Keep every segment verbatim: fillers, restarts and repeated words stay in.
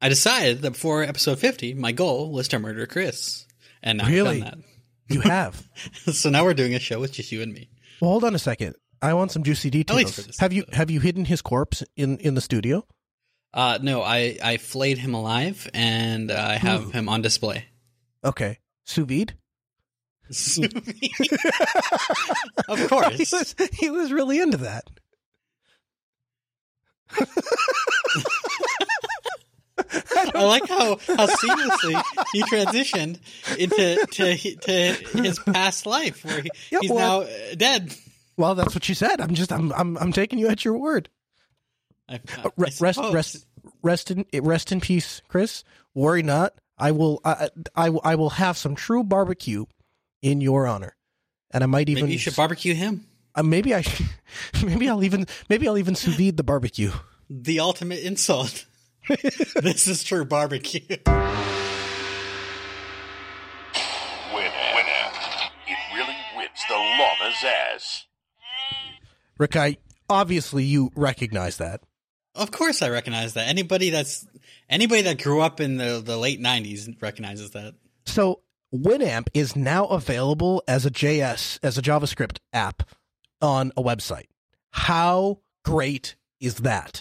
I decided that before episode fifty, my goal was to murder Chris. And now Really? I've done You have. that. So now we're doing a show with just you and me. Well, hold on a second. I want some juicy details. for this Have you episode. have you hidden his corpse in, in the studio? Uh, no, I, I flayed him alive, and uh, I have Ooh. him on display. Okay. Sous vide? Of he, course. was, he was really into that. I like how, how seamlessly he transitioned into to, to his past life, where he, Yeah, he's well- now uh, dead. Well, that's what you said. I'm just I'm I'm I'm taking you at your word. I, Uh, I Rest rest suppose. rest rest in rest in peace, Chris. Worry not. I will I, I will I will have some true barbecue in your honor, and I might even Maybe you should barbecue him. uh, maybe I should, maybe I'll even maybe I'll even sous vide the barbecue. The ultimate insult. This is true barbecue. Winamp. Winamp. It really whips the llama's ass. Rick, I obviously you recognize that. Of course, I recognize that. Anybody that's anybody that grew up in the, the late nineties recognizes that. So Winamp is now available as a J S, as a JavaScript app on a website. How great is that?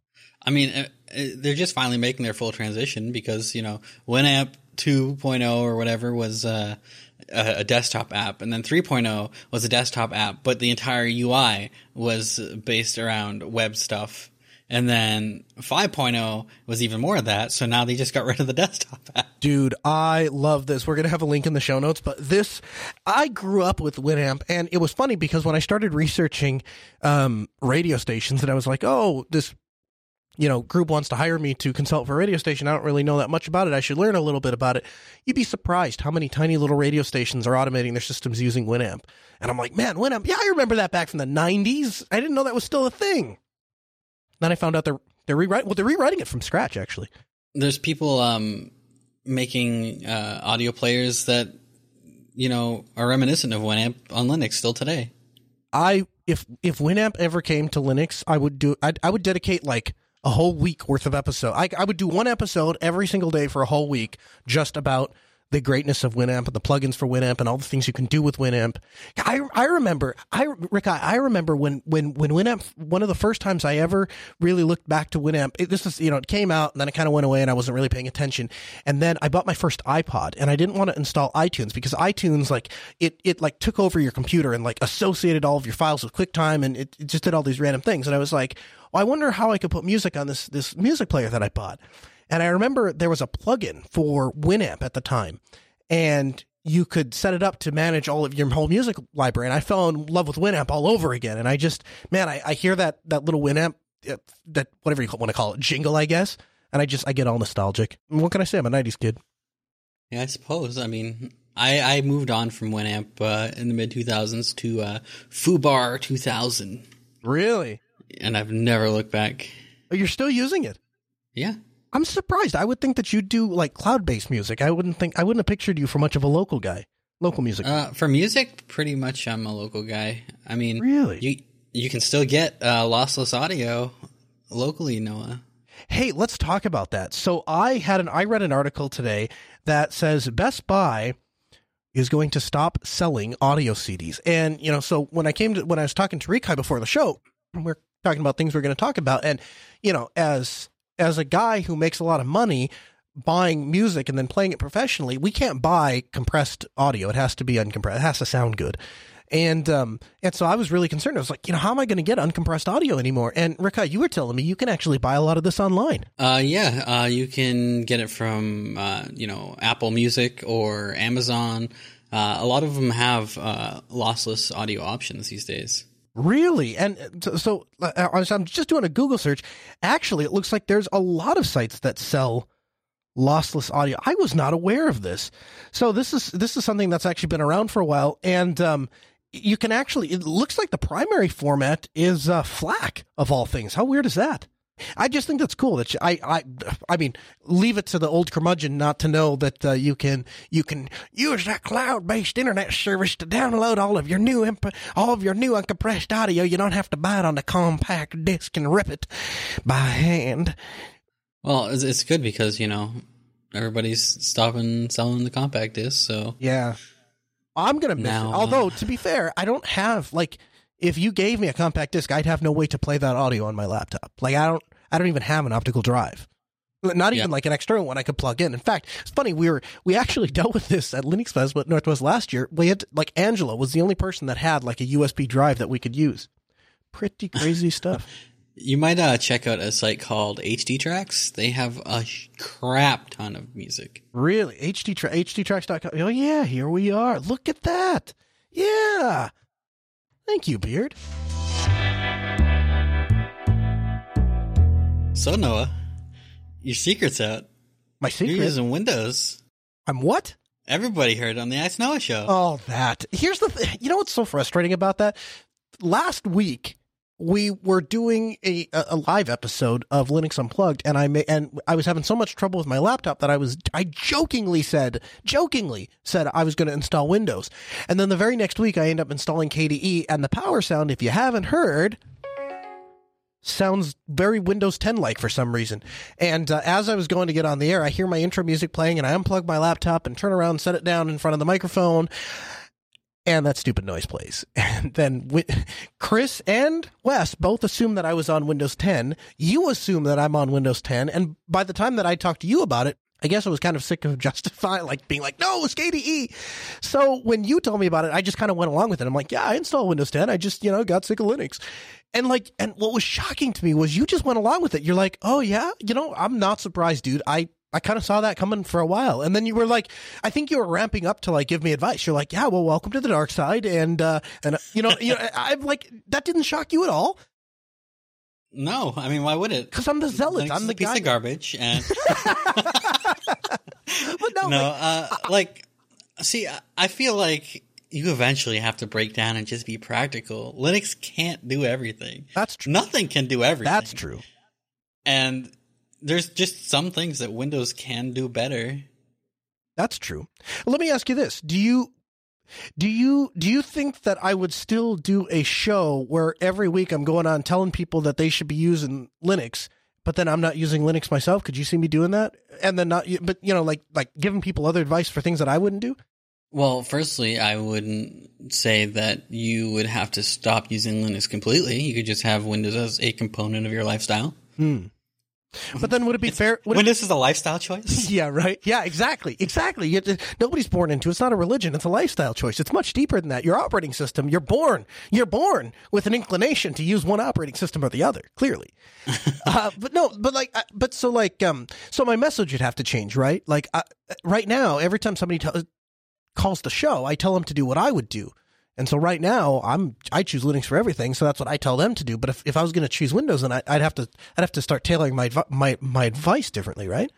I mean, uh, uh, they're just finally making their full transition because, you know, Winamp two point oh or whatever was uh, a, a desktop app, and then three point oh was a desktop app, but the entire U I was based around web stuff. And then five point oh was even more of that, so now they just got rid of the desktop app. Dude, I love this. We're going to have a link in the show notes, but this, I grew up with Winamp, and it was funny because when I started researching um, radio stations, and I was like, oh, this, you know, group wants to hire me to consult for a radio station. I don't really know that much about it. I should learn a little bit about it. You'd be surprised how many tiny little radio stations are automating their systems using Winamp. And I'm like, man, Winamp, yeah, I remember that back from the nineties. I didn't know that was still a thing. Then I found out they're they're rewriting. Well, they're rewriting it from scratch, actually. There's people um, making uh, audio players that, you know, are reminiscent of Winamp on Linux still today. I if if Winamp ever came to Linux, I would do. I'd, I would dedicate like a whole week worth of episode. I I would do one episode every single day for a whole week, just about the greatness of Winamp and the plugins for Winamp and all the things you can do with Winamp. I I remember, I Rick, I, I remember when when when Winamp, one of the first times I ever really looked back to Winamp. It, this was, you know, it came out and then it kind of went away and I wasn't really paying attention. And then I bought my first iPod and I didn't want to install iTunes because iTunes, like it it like took over your computer and like associated all of your files with QuickTime and it, it just did all these random things. And I was like, well, I wonder how I could put music on this this music player that I bought. And I remember there was a plugin for Winamp at the time, and you could set it up to manage all of your whole music library. And I fell in love with Winamp all over again. And I just, man, I, I hear that that little Winamp, uh, that whatever you want to call it, jingle, I guess. And I just, I get all nostalgic. And what can I say? I'm a nineties kid. Yeah, I suppose. I mean, I, I moved on from Winamp uh, in the mid two thousands to uh, Fubar two thousand, Really? and I've never looked back. Oh, you're still using it? Yeah. I'm surprised. I would think that you'd do like cloud-based music. I wouldn't think, I wouldn't have pictured you for much of a local guy. Local music. Uh, for music, pretty much I'm a local guy. I mean, Really? you you can still get uh, lossless audio locally, Noah. Hey, let's talk about that. So I had an I read an article today that says Best Buy is going to stop selling audio C Ds. And, you know, so when I came to, when I was talking to Rikai before the show, we're talking about things we're going to talk about. And, you know, as, as a guy who makes a lot of money buying music and then playing it professionally, we can't buy compressed audio. It has to be uncompressed. It has to sound good. And, um, and so I was really concerned. I was like, you know, how am I going to get uncompressed audio anymore? And Rikai, you were telling me you can actually buy a lot of this online. Uh, yeah, uh, you can get it from, uh, you know, Apple Music or Amazon. Uh, a lot of them have uh, lossless audio options these days. Really? And so, so uh, I'm just doing a Google search. Actually, it looks like there's a lot of sites that sell lossless audio. I was not aware of this. So this is this is something that's actually been around for a while. And um, you can actually, it looks like the primary format is uh, FLAC, of all things. How weird is that? I just think that's cool. That you, I, I, I mean, leave it to the old curmudgeon not to know that uh, you can you can use that cloud-based internet service to download all of your new imp- all of your new uncompressed audio. You don't have to buy it on the compact disc and rip it by hand. Well, it's, it's good because, you know, everybody's stopping selling the compact disc, so... Yeah. I'm going to miss now, it. Although, to be fair, I don't have, like, if you gave me a compact disc, I'd have no way to play that audio on my laptop. Like, I don't I don't even have an optical drive. Not even yeah. like an external one I could plug in. In fact, it's funny, we were we actually dealt with this at Linux Fest with Northwest last year. We had, like, Angela was the only person that had, like, a U S B drive that we could use. Pretty crazy stuff. You might uh, check out a site called H D Tracks. They have a crap ton of music. Really? H D tra- H D tracks dot com. Oh, yeah, here we are. Look at that. Yeah. Thank you, Beard. So, Noah, your secret's out. My secret? You're using Windows. I'm what? Everybody heard it on the Ice Noah show. Oh, that. Here's the thing. You know what's so frustrating about that? Last week, we were doing a, a live episode of Linux Unplugged, and I may, and I was having so much trouble with my laptop that I was I jokingly said jokingly said I was going to install Windows, and then the very next week I end up installing K D E, and the power sound, if you haven't heard, sounds very Windows ten like for some reason. And uh, as I was going to get on the air, I hear my intro music playing, and I unplug my laptop and turn around, set it down in front of the microphone. And that stupid noise plays. And then Chris and Wes both assume that I was on Windows ten. You assume that I'm on Windows ten. And by the time that I talked to you about it, I guess I was kind of sick of justifying, like being like, no, it's K D E. So when you told me about it, I just kind of went along with it. I'm like, yeah, I installed Windows ten. I just, you know, got sick of Linux. And like, and what was shocking to me was you just went along with it. You're like, oh yeah, you know, I'm not surprised, dude. I I kind of saw that coming for a while. And then you were like, I think you were ramping up to like give me advice. You're like, yeah, well, welcome to the dark side. And, uh, and, you know, you know, I'm like, that didn't shock you at all. No, I mean, why would it? Because I'm the zealot. I'm the a piece guy. of garbage. And but no, no, like, uh, like, see, I feel like you eventually have to break down and just be practical. Linux can't do everything. That's true. Nothing can do everything. That's true. And there's just some things that Windows can do better. That's true. Let me ask you this. Do you do you do you think that I would still do a show where every week I'm going on telling people that they should be using Linux, but then I'm not using Linux myself? Could you see me doing that? And then not but you know like like giving people other advice for things that I wouldn't do? Well, firstly, I wouldn't say that you would have to stop using Linux completely. You could just have Windows as a component of your lifestyle. Hmm. But then would it be it's, fair? When it, this is a lifestyle choice? Yeah, right. Yeah, exactly. Exactly. You, nobody's born into it. It's not a religion. It's a lifestyle choice. It's much deeper than that. Your operating system, you're born. You're born with an inclination to use one operating system or the other, clearly. uh, but no, but like, uh, but so like, um, so my message would have to change, right? Like, uh, right now, every time somebody t- calls the show, I tell them to do what I would do. And so right now, I'm I choose Linux for everything, so that's what I tell them to do. But if, if I was going to choose Windows, then I, I'd have to I'd have to start tailoring my my my advice differently, right?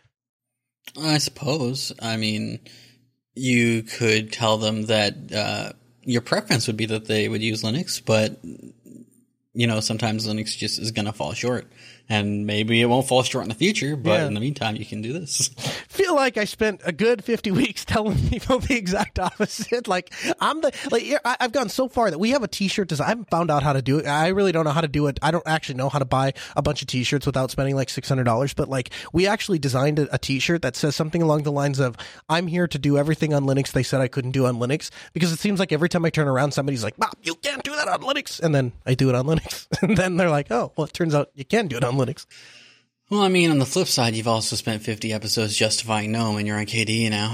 I suppose. I mean, you could tell them that uh, your preference would be that they would use Linux, but you know sometimes Linux just is going to fall short, and maybe it won't fall short in the future. But yeah. in the meantime, you can do this. Feel like I spent a good fifty weeks telling people the exact opposite. Like I'm the like I've gone so far that we have a T-shirt design. I haven't found out how to do it. I really don't know how to do it. I don't actually know how to buy a bunch of T-shirts without spending like six hundred dollars. But like we actually designed a, a T-shirt that says something along the lines of "I'm here to do everything on Linux they said I couldn't do on Linux." Because it seems like every time I turn around, somebody's like, "Bob, you can't do that on Linux," and then I do it on Linux, and then they're like, "Oh, well, it turns out you can do it on Linux." Well, I mean, on the flip side, you've also spent fifty episodes justifying GNOME, and you're on K D E now.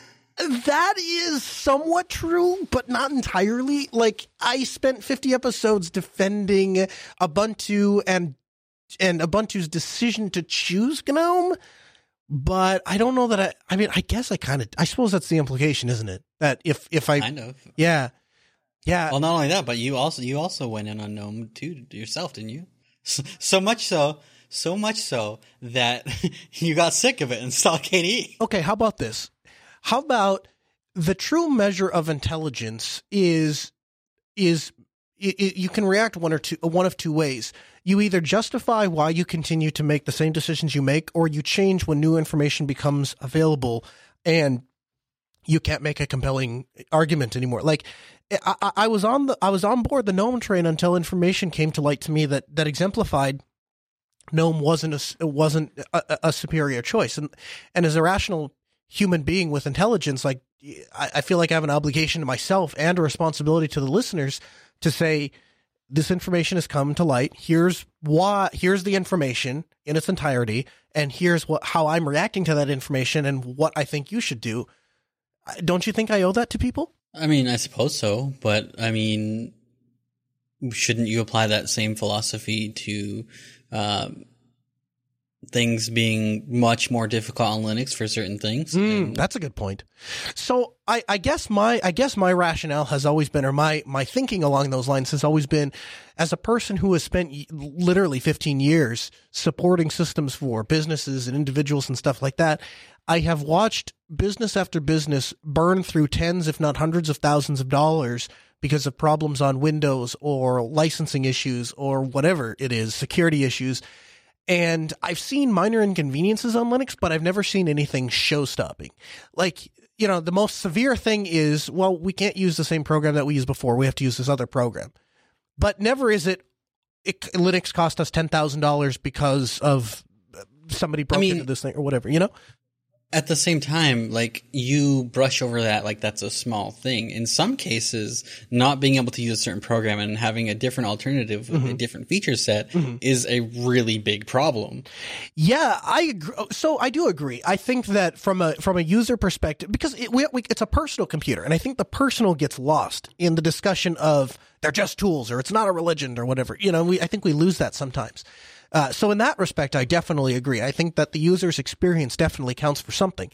That is somewhat true, but not entirely. Like, I spent fifty episodes defending Ubuntu and and Ubuntu's decision to choose GNOME, but I don't know that I, I mean, I guess I kind of, I suppose that's the implication, isn't it? That if, if I, kind of. Yeah. Yeah. Well, not only that, but you also, you also went in on GNOME too yourself, didn't you? So, so much so. So much so that you got sick of it and installed K D E. Okay, how about this? How about the true measure of intelligence is is it, it, you can react one or two one of two ways. You either justify why you continue to make the same decisions you make, or you change when new information becomes available and you can't make a compelling argument anymore. Like I, I, I was on the I was on board the GNOME train until information came to light to me that that exemplified GNOME wasn't a, wasn't a, a superior choice. And and as a rational human being with intelligence, like I, I feel like I have an obligation to myself and a responsibility to the listeners to say, this information has come to light. Here's why. Here's the information in its entirety, and here's what how I'm reacting to that information and what I think you should do. Don't you think I owe that to people? I mean, I suppose so, but I mean, shouldn't you apply that same philosophy to uh, things being much more difficult on Linux for certain things? Mm, and- that's a good point. So I, I guess my I guess my rationale has always been, or my my thinking along those lines has always been, as a person who has spent literally fifteen years supporting systems for businesses and individuals and stuff like that, I have watched business after business burn through tens, if not hundreds of thousands of dollars because of problems on Windows or licensing issues or whatever it is, security issues. And I've seen minor inconveniences on Linux, but I've never seen anything show-stopping. Like, you know, the most severe thing is, well, we can't use the same program that we used before. We have to use this other program. But never is it, it Linux cost us ten thousand dollars because of somebody broke I mean, into this thing or whatever, you know? At the same time, like, you brush over that like that's a small thing. In some cases, not being able to use a certain program and having a different alternative with Mm-hmm. a different feature set mm-hmm. is a really big problem. Yeah, I agree. So I do agree. I think that from a from a user perspective, because it, we, we, it's a personal computer, and I think the personal gets lost in the discussion of they're just tools or it's not a religion or whatever. You know, we I think we lose that sometimes. Uh, so in that respect, I definitely agree. I think that the user's experience definitely counts for something.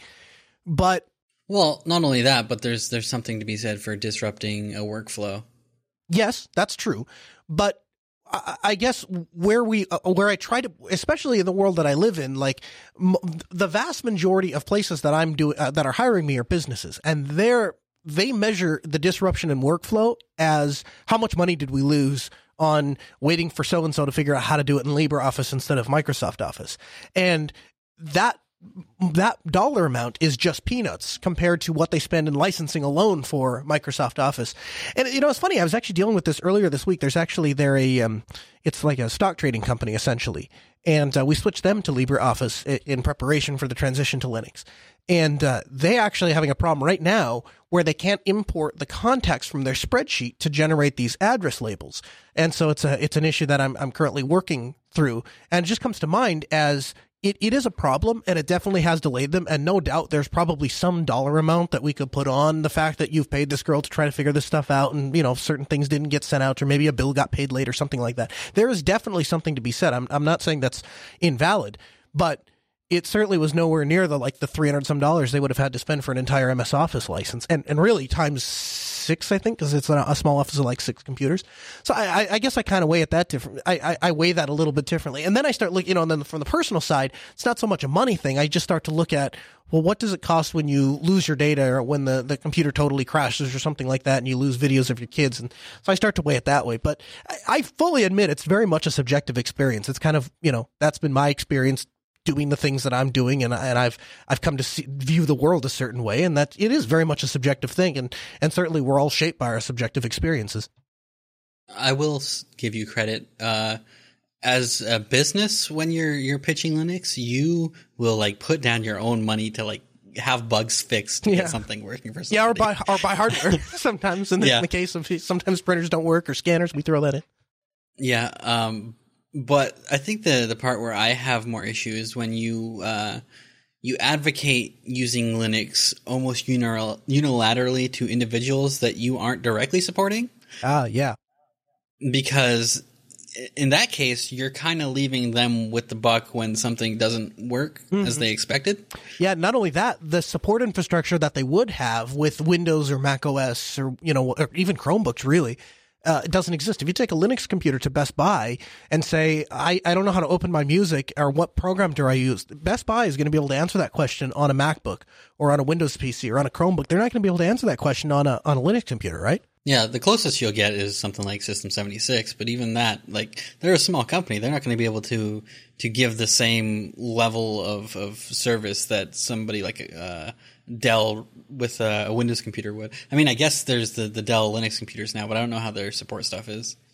But well, not only that, but there's there's something to be said for disrupting a workflow. Yes, that's true. But I, I guess where we uh, where I try to, especially in the world that I live in, like m- the vast majority of places that I'm doing uh, that are hiring me are businesses, and they're they measure the disruption in workflow as how much money did we lose on waiting for so-and-so to figure out how to do it in LibreOffice instead of Microsoft Office. And that that dollar amount is just peanuts compared to what they spend in licensing alone for Microsoft Office. And, you know, it's funny. I was actually dealing with this earlier this week. There's actually, they're a, um, it's like a stock trading company, essentially. And uh, we switched them to LibreOffice in preparation for the transition to Linux. And uh, they actually having a problem right now where they can't import the context from their spreadsheet to generate these address labels. And so it's a it's an issue that I'm I'm currently working through. And it just comes to mind as it, it is a problem, and it definitely has delayed them. And no doubt there's probably some dollar amount that we could put on the fact that you've paid this girl to try to figure this stuff out, and, you know, certain things didn't get sent out, or maybe a bill got paid late or something like that. There is definitely something to be said. I'm I'm not saying that's invalid, but it certainly was nowhere near the like the three hundred some dollars they would have had to spend for an entire M S Office license, and and really times six, I think, because it's a, a small office of like six computers. So I, I, I guess I kind of weigh it that different. I, I, I weigh that a little bit differently, and then I start looking, you know, and then from the personal side, it's not so much a money thing. I just start to look at, well, what does it cost when you lose your data, or when the, the computer totally crashes or something like that, and you lose videos of your kids, and so I start to weigh it that way. But I, I fully admit it's very much a subjective experience. It's kind of, you know, that's been my experience doing the things that I'm doing, and and I've I've come to see, view the world a certain way, and that it is very much a subjective thing, and and certainly we're all shaped by our subjective experiences. I will give you credit. Uh, as a business, when you're you're pitching Linux, you will like put down your own money to like have bugs fixed to Yeah. get something working for somebody. Yeah, or buy or buy hardware sometimes. In the, Yeah. in the case of sometimes printers don't work or scanners, we throw that in. Yeah, um, but I think the the part where I have more issue is when you uh, you advocate using Linux almost unil- unilaterally to individuals that you aren't directly supporting. Ah, yeah. Because in that case, you're kind of leaving them with the buck when something doesn't work mm-hmm. as they expected. Yeah, not only that, the support infrastructure that they would have with Windows or Mac O S or, you know, or even Chromebooks, really, uh, it doesn't exist. If you take a Linux computer to Best Buy and say, I, I don't know how to open my music, or what program do I use, Best Buy is going to be able to answer that question on a MacBook or on a Windows P C or on a Chromebook. They're not going to be able to answer that question on a on a Linux computer, right? Yeah, the closest you'll get is something like System seventy-six, but even that, like, they're a small company. They're not going to be able to to give the same level of, of service that somebody like uh, Dell with a, a Windows computer would. I mean, I guess there's the, the Dell Linux computers now, but I don't know how their support stuff is.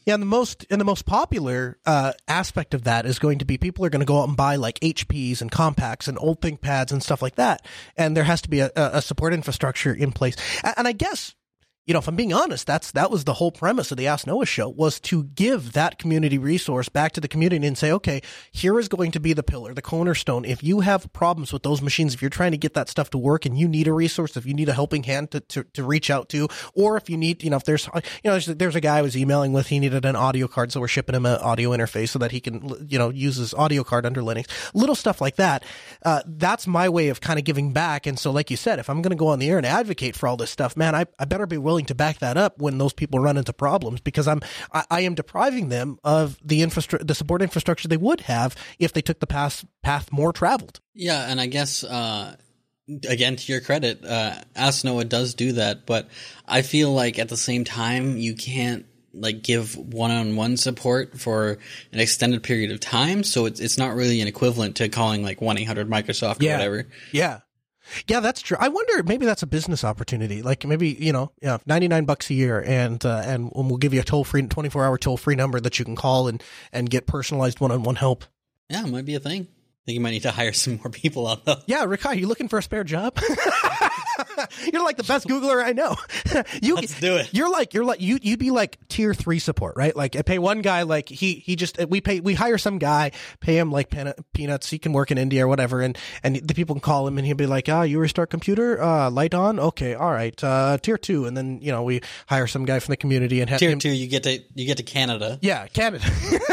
Yeah, and the most and the most popular uh, aspect of that is going to be people are going to go out and buy like H Ps and Compacts and old ThinkPads and stuff like that, and there has to be a, a support infrastructure in place. And I guess, you know, if I'm being honest, that's that was the whole premise of the Ask Noah show, was to give that community resource back to the community and say, okay, here is going to be the pillar, the cornerstone. If you have problems with those machines, if you're trying to get that stuff to work and you need a resource, if you need a helping hand to, to, to reach out to, or if you need, you know, if there's, you know, there's, there's a guy I was emailing with, he needed an audio card, so we're shipping him an audio interface so that he can, you know, use his audio card under Linux, little stuff like that. Uh, that's my way of kind of giving back. And so, like you said, if I'm going to go on the air and advocate for all this stuff, man, I, I better be willing to back that up when those people run into problems, because I'm I, I am depriving them of the infrastructure, the support infrastructure they would have if they took the path path more traveled. Yeah, and I guess uh, again, to your credit, uh, Ask Noah does do that, but I feel like at the same time you can't like give one-on-one support for an extended period of time, so it's it's not really an equivalent to calling like one eight hundred Microsoft or yeah. whatever. Yeah. Yeah, that's true. I wonder, maybe that's a business opportunity. Like maybe, you know, yeah, ninety-nine bucks a year, and uh, and we'll give you a toll free, twenty-four hour toll free number that you can call and and get personalized one on one help. Yeah, it might be a thing. I think you might need to hire some more people on though. Yeah, Rick, are you looking for a spare job? You're like the best Googler I know. you, Let's do it. You're like you're like you you'd be like tier three support, right? Like I pay one guy, like he he just we pay we hire some guy, pay him like peanuts. He can work in India or whatever, and and the people can call him and he'll be like, ah, oh, you restart computer, uh, light on, okay, all right, uh, tier two, and then you know we hire some guy from the community and have tier him, two. You get to you get to Canada. Yeah, Canada.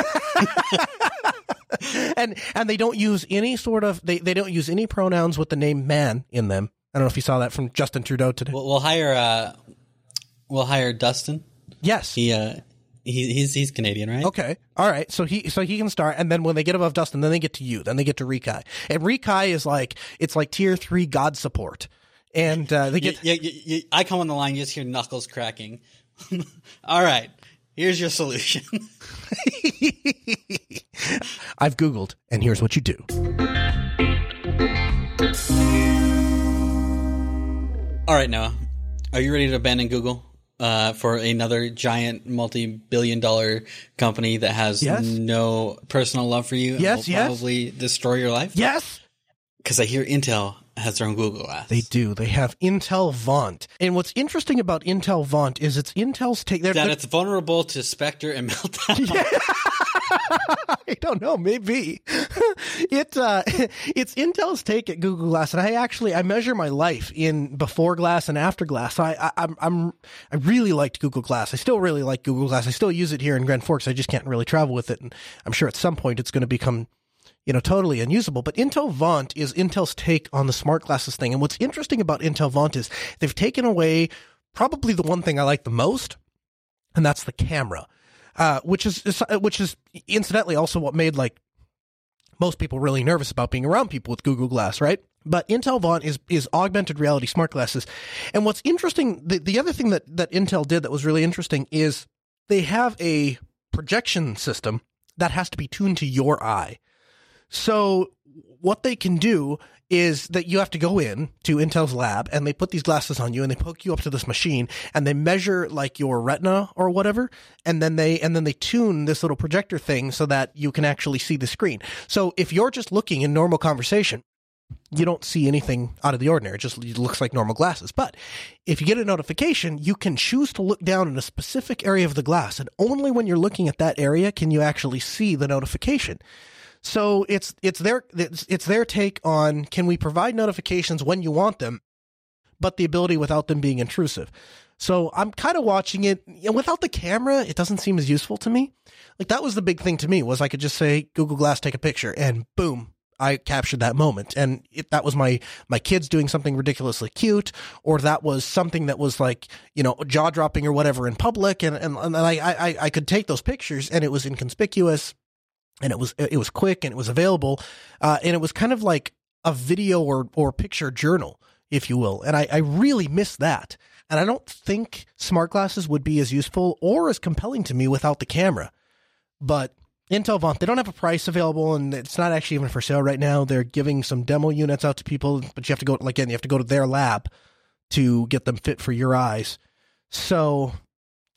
and and they don't use any sort of they, they don't use any pronouns with the name man in them. I don't know if you saw that from Justin Trudeau today. We'll, we'll hire uh, we'll hire Dustin. Yes, he uh, he he's he's Canadian, right? Okay, all right. So he so he can start, and then when they get above Dustin, then they get to you. Then they get to Rikai, and Rikai is like it's like tier three God support, and uh, they get. You, you, you, I come on the line, you just hear knuckles cracking. All right, here's your solution. I've Googled, and here's what you do. All right, Noah, are you ready to abandon Google uh, for another giant multi-billion dollar company that has yes. no personal love for you and yes, will yes. probably destroy your life? Yes. Because I hear Intel has their own Google Glass. They do. They have Intel Vaunt. And what's interesting about Intel Vaunt is it's Intel's take... That they're, it's vulnerable to Spectre and Meltdown. Yeah. I don't know, maybe. it uh, it's Intel's take at Google Glass, and I actually I measure my life in before Glass and after Glass. So I, I I'm I'm I really liked Google Glass. I still really like Google Glass. I still use it here in Grand Forks. I just can't really travel with it, and I'm sure at some point it's going to become, you know, totally unusable. But Intel Vaunt is Intel's take on the smart glasses thing. And what's interesting about Intel Vaunt is they've taken away probably the one thing I like the most, and that's the camera. Uh, which is, which is incidentally also what made like most people really nervous about being around people with Google Glass, right? But Intel Vaunt is, is augmented reality smart glasses. And what's interesting, the, the other thing that, that Intel did that was really interesting is they have a projection system that has to be tuned to your eye. So what they can do is that you have to go in to Intel's lab and they put these glasses on you and they hook you up to this machine and they measure like your retina or whatever. And then they, and then they tune this little projector thing so that you can actually see the screen. So if you're just looking in normal conversation, you don't see anything out of the ordinary. It just looks like normal glasses. But if you get a notification, you can choose to look down in a specific area of the glass. And only when you're looking at that area can you actually see the notification. So it's it's their it's, it's their take on, can we provide notifications when you want them, but the ability without them being intrusive. So I'm kind of watching it, you know, without the camera. It doesn't seem as useful to me. Like that was the big thing to me, was I could just say Google Glass, take a picture, and boom, I captured that moment. And if that was my my kids doing something ridiculously cute, or that was something that was like, you know, jaw dropping or whatever in public, and and, and I, I I could take those pictures and it was inconspicuous. And it was it was quick and it was available, uh, and it was kind of like a video or or picture journal, if you will. And I, I really miss that. And I don't think smart glasses would be as useful or as compelling to me without the camera. But Intel Vaunt, they don't have a price available, and it's not actually even for sale right now. They're giving some demo units out to people, but you have to go, like, again, you have to go to their lab to get them fit for your eyes. So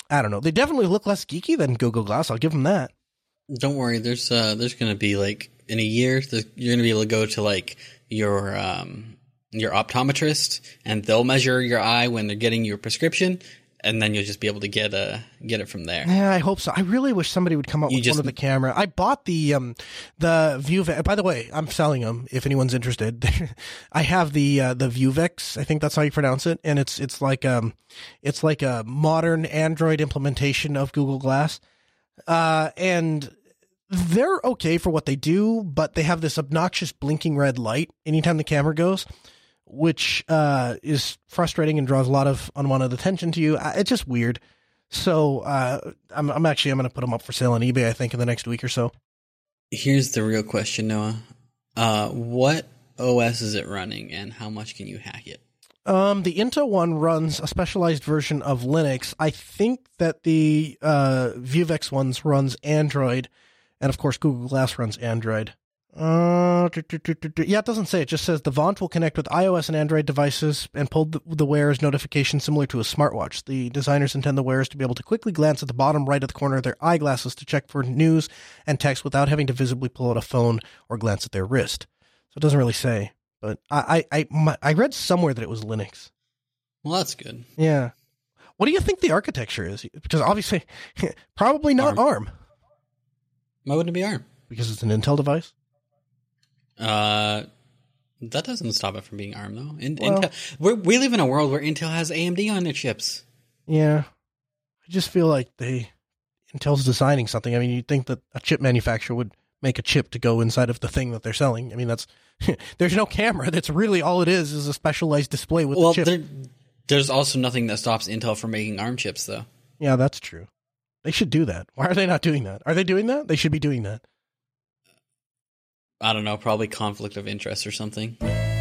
I don't know. They definitely look less geeky than Google Glass. I'll give them that. Don't worry. There's uh, there's going to be like in a year, you're going to be able to go to like your um, your optometrist, and they'll measure your eye when they're getting your prescription, and then you'll just be able to get uh get it from there. Yeah, I hope so. I really wish somebody would come up You with just- one of the camera. I bought the um the Vuvex. By the way, I'm selling them if anyone's interested. I have the uh, the Vuvex. I think that's how you pronounce it, and it's it's like um it's like a modern Android implementation of Google Glass, uh, and they're okay for what they do, but they have this obnoxious blinking red light anytime the camera goes, which uh, is frustrating and draws a lot of unwanted attention to you. Uh, It's just weird. So uh, I'm, I'm actually I'm going to put them up for sale on eBay, I think, in the next week or so. Here's the real question, Noah. Uh, what O S is it running, and how much can you hack it? Um, the Intel one runs a specialized version of Linux. I think that the uh, Vuvex ones runs Android, and of course Google Glass runs Android. Uh, do, do, do, do, do. Yeah, it doesn't say. It just says the Vaunt will connect with iOS and Android devices and pull the, the wearer's notification similar to a smartwatch. The designers intend the wearers to be able to quickly glance at the bottom right of the corner of their eyeglasses to check for news and text without having to visibly pull out a phone or glance at their wrist. So it doesn't really say. But I, I, I, my, I read somewhere that it was Linux. Well, that's good. Yeah. What do you think the architecture is? Because obviously, probably not ARM. ARM. Why wouldn't it be ARM? Because it's an Intel device. Uh, that doesn't stop it from being ARM, though. In, Well- Intel, we're, we live in a world where Intel has A M D on their chips. Yeah. I just feel like they Intel's designing something. I mean, you'd think that a chip manufacturer would make a chip to go inside of the thing that they're selling. I mean, that's there's no camera. That's really all it is is a specialized display with Well, the chip. there, there's also nothing that stops Intel from making ARM chips, though. Yeah, that's true. They should do that. Why are they not doing that? Are they doing that? They should be doing that. I don't know, probably conflict of interest or something.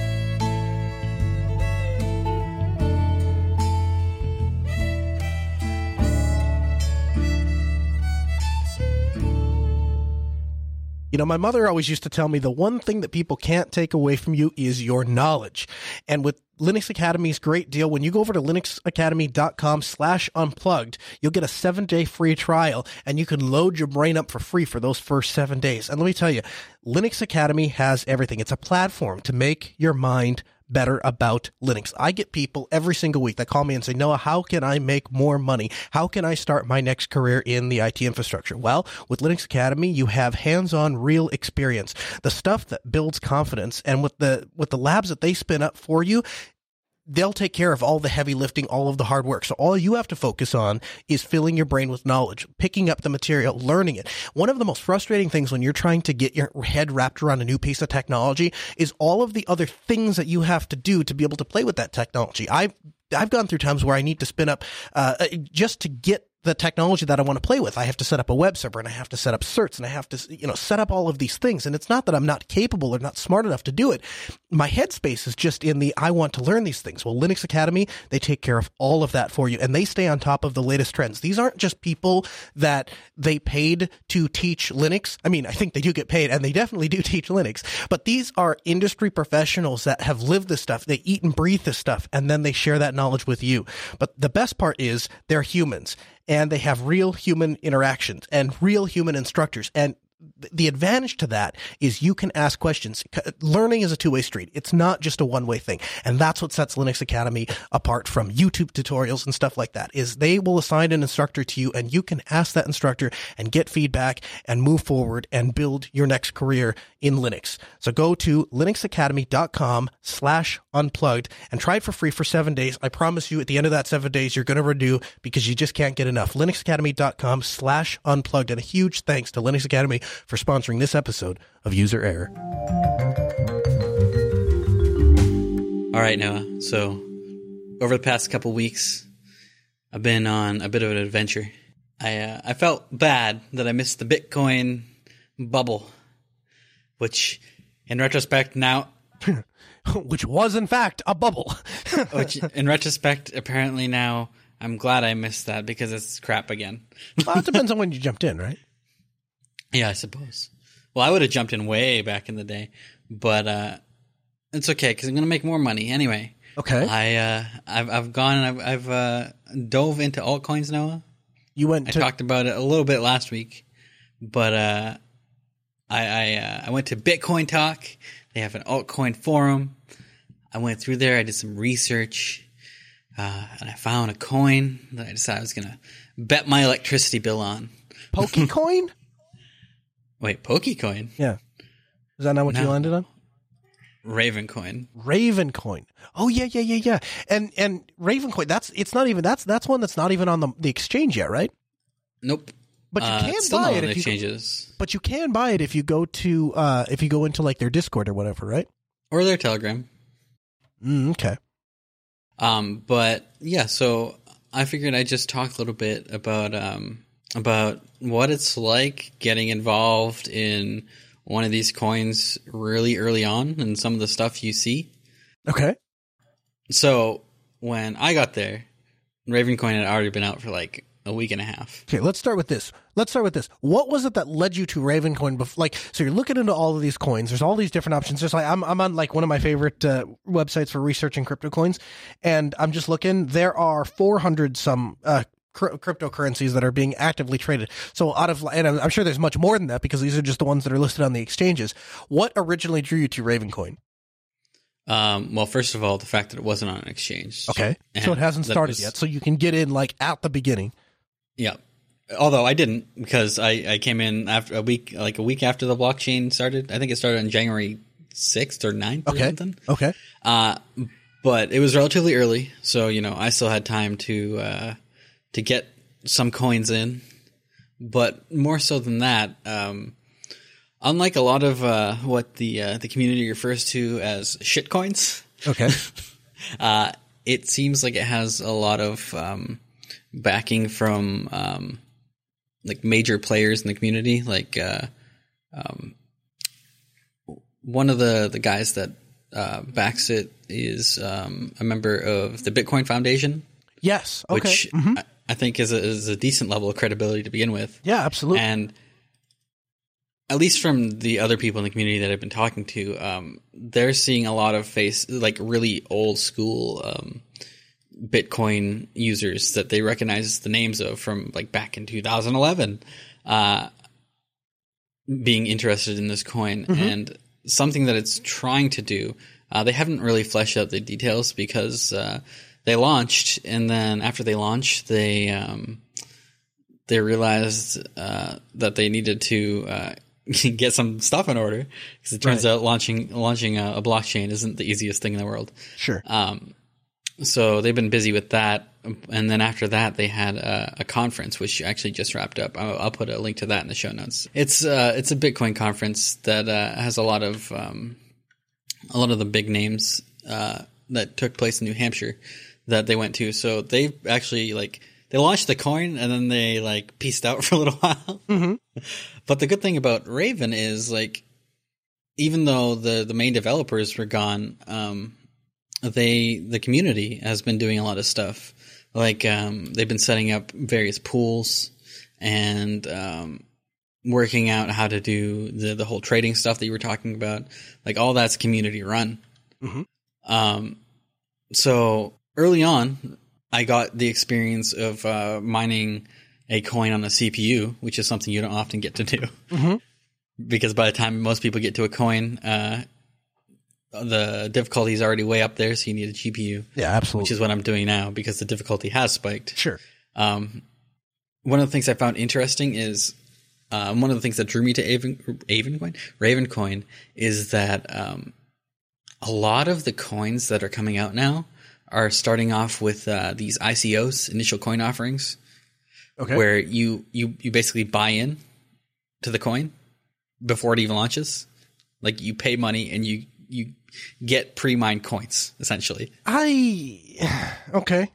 You know, my mother always used to tell me the one thing that people can't take away from you is your knowledge. And with Linux Academy's great deal, when you go over to linuxacademy.com slash unplugged, you'll get a seven day free trial and you can load your brain up for free for those first seven days. And let me tell you, Linux Academy has everything. It's a platform to make your mind better about Linux. I get people every single week that call me and say, Noah, how can I make more money? How can I start my next career in the I T infrastructure? Well, with Linux Academy, you have hands-on real experience, the stuff that builds confidence. And with the, with the labs that they spin up for you, they'll take care of all the heavy lifting, all of the hard work. So all you have to focus on is filling your brain with knowledge, picking up the material, learning it. One of the most frustrating things when you're trying to get your head wrapped around a new piece of technology is all of the other things that you have to do to be able to play with that technology. I've I've gone through times where I need to spin up uh, just to get the technology that I want to play with. I have to set up a web server and I have to set up certs and I have to, you know, set up all of these things. And it's not that I'm not capable or not smart enough to do it. My headspace is just in the, I want to learn these things. Well, Linux Academy, they take care of all of that for you and they stay on top of the latest trends. These aren't just people that they paid to teach Linux. I mean, I think they do get paid and they definitely do teach Linux, but these are industry professionals that have lived this stuff. They eat and breathe this stuff and then they share that knowledge with you. But the best part is they're humans. And they have real human interactions and real human instructors. And the advantage to that is you can ask questions. Learning is a two-way street. It's not just a one-way thing. And that's what sets Linux Academy apart from YouTube tutorials and stuff like that, is they will assign an instructor to you and you can ask that instructor and get feedback and move forward and build your next career in Linux. So go to linuxacademy.com slash unplugged and try it for free for seven days. I promise you at the end of that seven days, you're going to renew because you just can't get enough. linuxacademy.com slash unplugged. And a huge thanks to Linux Academy for sponsoring this episode of User Error. All right, Noah. So over the past couple weeks, I've been on a bit of an adventure. I uh, I felt bad that I missed the Bitcoin bubble, which in retrospect now... Which was, in fact, a bubble. which in retrospect, apparently now, I'm glad I missed that because it's crap again. Well, it depends on when you jumped in, right? Yeah, I suppose. Well, I would have jumped in way back in the day, but uh, it's okay because I'm going to make more money anyway. Okay. I uh, I've I've gone and I've I've uh, dove into altcoins, Noah, You went I to talked about it a little bit last week, but uh, I I, uh, I went to Bitcoin Talk. They have an altcoin forum. I went through there. I did some research, uh, and I found a coin that I decided I was gonna bet my electricity bill on. Pokecoin? Wait, Pokecoin? Yeah. Is that not what No. you landed on? Ravencoin. Ravencoin. Oh yeah, yeah, yeah, yeah. And and Ravencoin, that's it's not even that's that's one that's not even on the, the exchange yet, right? Nope. But you Uh, can it's still buy not it on if you exchanges but you can buy it if you go to uh if you go into like their Discord or whatever, right? or their Telegram. Mm, okay. Um, but yeah, so I figured I'd just talk a little bit about um, about what it's like getting involved in one of these coins really early on and some of the stuff you see. Okay. So when I got there, Ravencoin had already been out for like a week and a half. Okay, let's start with this. Let's start with this. What was it that led you to Ravencoin? Bef- like, so you're looking into all of these coins. There's all these different options. Just like I'm, I'm on like one of my favorite uh, websites for researching crypto coins, and I'm just looking. There are four hundred some uh, cr- cryptocurrencies that are being actively traded. So out of, and I'm, I'm sure there's much more than that because these are just the ones that are listed on the exchanges. What originally drew you to Ravencoin? Um, well, first of all, the fact that it wasn't on an exchange. Okay, And so it hasn't that started was- yet. So you can get in like at the beginning. Yeah. Although I didn't, because I, I came in after a week, like a week after the blockchain started. I think it started on January sixth or ninth or Okay. something. Okay. Uh, but it was relatively early, so you know I still had time to uh, to get some coins in. But more so than that, um, unlike a lot of uh, what the uh, the community refers to as shitcoins, Okay. uh, it seems like it has a lot of um, backing from um, like major players in the community. Like uh, um, one of the, the guys that uh, backs it is um, a member of the Bitcoin Foundation, Yes. Okay. which Mhm. I, I think is a, is a decent level of credibility to begin with. Yeah, absolutely. And at least from the other people in the community that I've been talking to, um, they're seeing a lot of face like really old school um, Bitcoin users that they recognize the names of from like back in two thousand eleven, uh, being interested in this coin. Mm-hmm. And something that it's trying to do, uh, they haven't really fleshed out the details because uh, they launched, and then after they launched, they um, they realized uh, that they needed to uh, get some stuff in order because it turns Right. out launching launching a, a blockchain isn't the easiest thing in the world. Sure. Um, so they've been busy with that, and then after that, they had a, a conference which actually just wrapped up. I'll, I'll put a link to that in the show notes. It's uh, it's a Bitcoin conference that uh, has a lot of um, a lot of the big names uh, that took place in New Hampshire that they went to. So they actually like they launched the coin and then they like peaced out for a little while. Mm-hmm. But the good thing about Raven is like even though the the main developers were gone. Um, They the community has been doing a lot of stuff. Like um, they've been setting up various pools and um, working out how to do the the whole trading stuff that you were talking about. Like all that's community run. Mm-hmm. Um, so early on, I got the experience of uh, mining a coin on a C P U, which is something you don't often get to do. Mm-hmm. Because by the time most people get to a coin, uh, the difficulty is already way up there, so you need a G P U. Yeah, absolutely. Which is what I'm doing now because the difficulty has spiked. Sure. Um, one of the things I found interesting is um, one of the things that drew me to Aven, Avencoin, Ravencoin, is that um, a lot of the coins that are coming out now are starting off with uh, these I C Os, initial coin offerings, Okay. where you, you you basically buy in to the coin before it even launches. Like you pay money and you you get pre-mined coins essentially. I okay.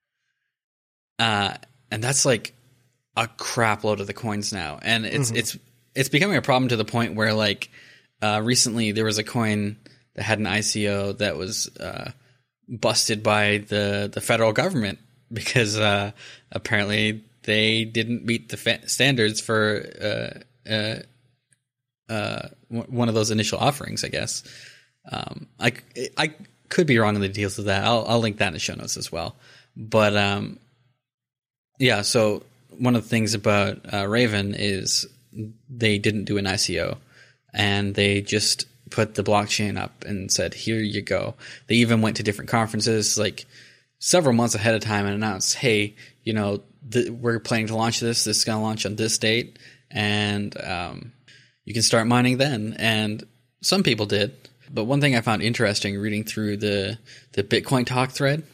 Uh, and that's like a crap load of the coins now. And it's, Mhm. it's, it's becoming a problem to the point where like, uh, recently there was a coin that had an I C O that was, uh, busted by the, the federal government because, uh, apparently they didn't meet the fa- standards for, uh, uh, uh, w- one of those initial offerings, I guess. Um, I, I could be wrong in the details of that. I'll, I'll link that in the show notes as well. But, um, yeah, so one of the things about uh, Raven is they didn't do an I C O, and they just put the blockchain up and said, here you go. They even went to different conferences like several months ahead of time and announced, hey, you know, th- we're planning to launch this. This is going to launch on this date, and um, you can start mining then. And some people did. But one thing I found interesting reading through the, the Bitcoin Talk thread,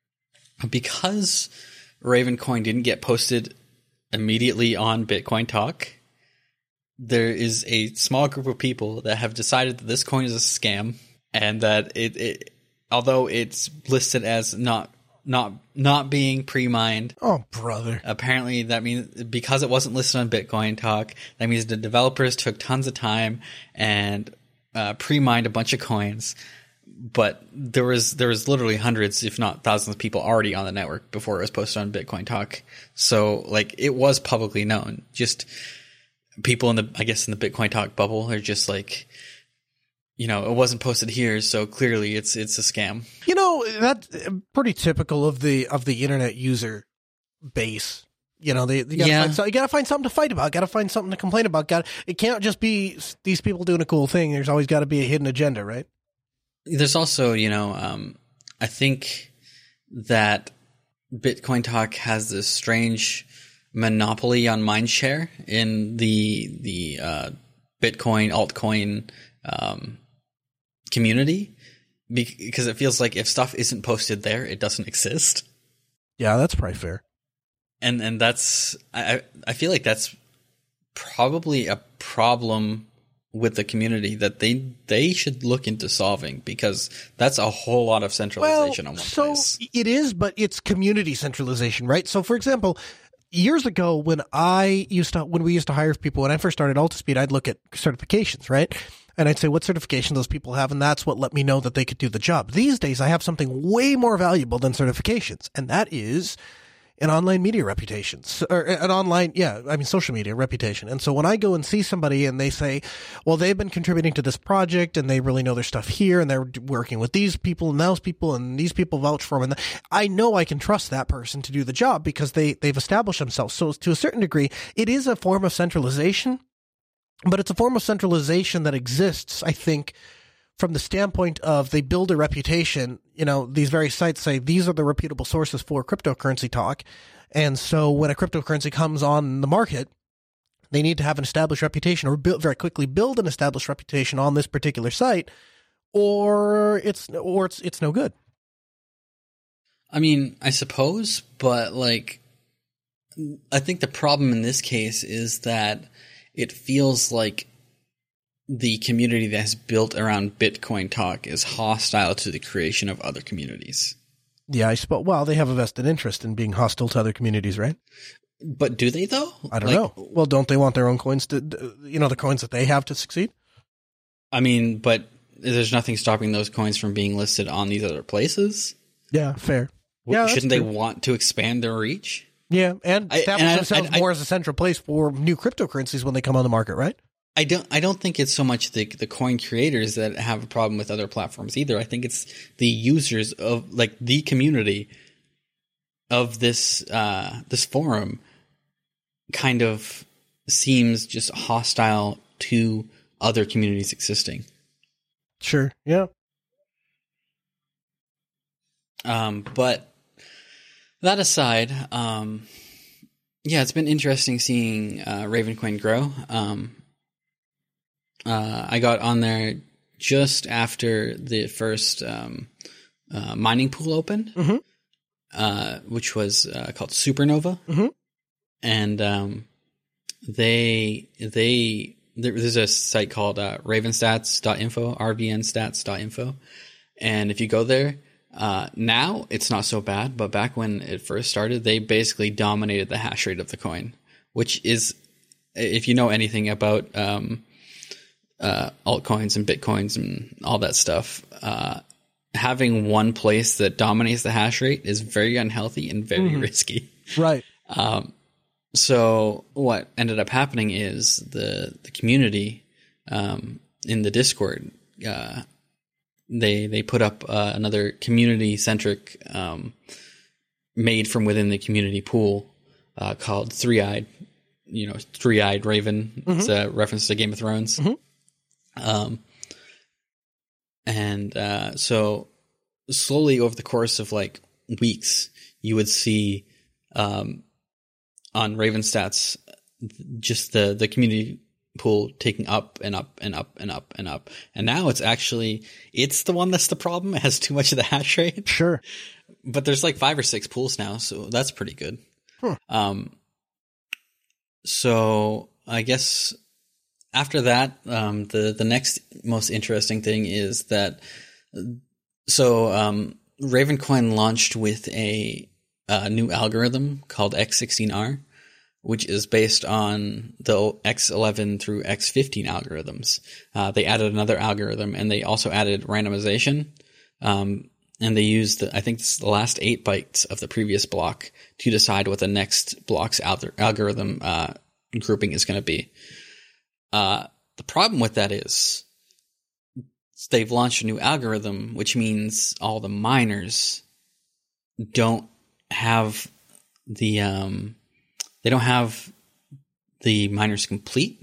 because Ravencoin didn't get posted immediately on Bitcoin Talk, there is a small group of people that have decided that this coin is a scam, and that it, it although it's listed as not not not being pre-mined. Oh, brother. Apparently that means because it wasn't listed on Bitcoin Talk, that means the developers took tons of time and uh, pre-mined a bunch of coins. But there was there was literally hundreds, if not thousands, of people already on the network before it was posted on Bitcoin Talk. So like it was publicly known. Just people in the I guess in the Bitcoin Talk bubble are just like, you know, it wasn't posted here, so clearly it's it's a scam. You know, that's pretty typical of the of the internet user base. You know, they, they gotta Yeah. find so, you gotta find something to fight about. Gotta find something to complain about. Got it can't just be these people doing a cool thing. There's always got to be a hidden agenda, right? There's also, you know, um, I think that Bitcoin Talk has this strange monopoly on mindshare in the the uh, Bitcoin altcoin um, community, because it feels like if stuff isn't posted there, it doesn't exist. Yeah, that's probably fair. And and that's I I feel like that's probably a problem with the community that they they should look into solving, because that's a whole lot of centralization well, on one so place. it is, but it's community centralization, right? So, for example, years ago when I used to when we used to hire people, when I first started Altispeed, I'd look at certifications, right? And I'd say what certification those people have, and that's what let me know that they could do the job. These days, I have something way more valuable than certifications, and that is an online media reputation, or an online, yeah, I mean, social media reputation. And so when I go and see somebody and they say, well, they've been contributing to this project and they really know their stuff here and they're working with these people and those people and these people vouch for them, and I know I can trust that person to do the job because they, they've established themselves. So to a certain degree, it is a form of centralization, but it's a form of centralization that exists, I think, from the standpoint of they build a reputation. You know, these various sites say these are the reputable sources for cryptocurrency talk. And so when a cryptocurrency comes on the market, they need to have an established reputation, or build, very quickly build an established reputation on this particular site, or it's or it's it's no good. I mean, I suppose, but like, I think the problem in this case is that it feels like the community that's built around Bitcoin Talk is hostile to the creation of other communities. Yeah, I suppose. Well, they have a vested interest in being hostile to other communities, right? But do they though? I don't like, know. Well, don't they want their own coins to, you know, the coins that they have to succeed? I mean, but there's nothing stopping those coins from being listed on these other places. Yeah, fair. Yeah, Shouldn't they true. want to expand their reach? Yeah, and I- establish and I- themselves I- I- more as a central place for new cryptocurrencies when they come on the market, right? I don't. I don't think it's so much the the coin creators that have a problem with other platforms either. I think it's the users of like the community of this uh, this forum kind of seems just hostile to other communities existing. Sure. Yeah. Um, but that aside, um, yeah, it's been interesting seeing uh, Ravencoin grow. Um, uh, I got on there just after the first um, uh, mining pool opened, Mm-hmm. uh, which was uh, called Supernova, Mm-hmm. and um, they they there, there's a site called uh, ravenstats dot info, r v n stats dot info, and if you go there. Uh, now it's not so bad, but back when it first started, they basically dominated the hash rate of the coin, which is, if you know anything about um, uh, altcoins and bitcoins and all that stuff, uh, having one place that dominates the hash rate is very unhealthy and very Mhm. risky. Right. Um, so what ended up happening is the the community um, in the Discord. Uh, They they put up uh, another community centric, um, made from within the community pool, uh, called Three Eyed, you know, Three Eyed Raven. Mm-hmm. It's a reference to Game of Thrones. Mm-hmm. Um, and uh, so slowly over the course of like weeks, you would see um, on Raven stats just the the community pool taking up and up and up and up and up. And now it's actually, it's the one that's the problem. It has too much of the hash rate. Sure. But there's like five or six pools now, so that's pretty good. Huh. Um, so I guess after that, um, the, the next most interesting thing is that, so um, Ravencoin launched with a, a new algorithm called X sixteen R, which is based on the X eleven through X fifteen algorithms. Uh, they added another algorithm, and they also added randomization. Um, and they used, the, I think this is the last eight bytes of the previous block to decide what the next block's alg- algorithm uh, grouping is going to be. Uh, the problem with that is they've launched a new algorithm, which means all the miners don't have the... Um, They don't have the miners complete.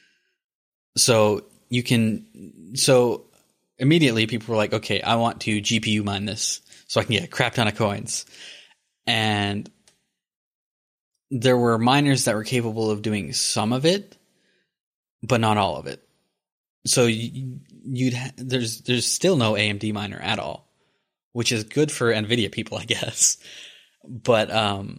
So you can, so immediately people were like, okay, I want to G P U mine this so I can get a crap ton of coins. And there were miners that were capable of doing some of it, but not all of it. So you'd, there's, there's still no A M D miner at all, which is good for NVIDIA people, I guess. But, um,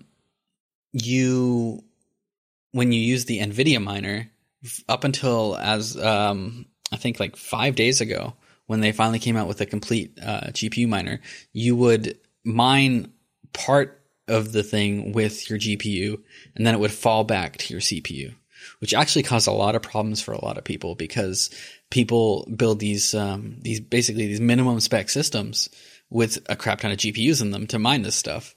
you, when you use the NVIDIA miner, up until as um, I think like five days ago, when they finally came out with a complete uh, G P U miner, you would mine part of the thing with your G P U, and then it would fall back to your C P U, which actually caused a lot of problems for a lot of people because people build these um, these basically these minimum spec systems with a crap ton of G P Us in them to mine this stuff,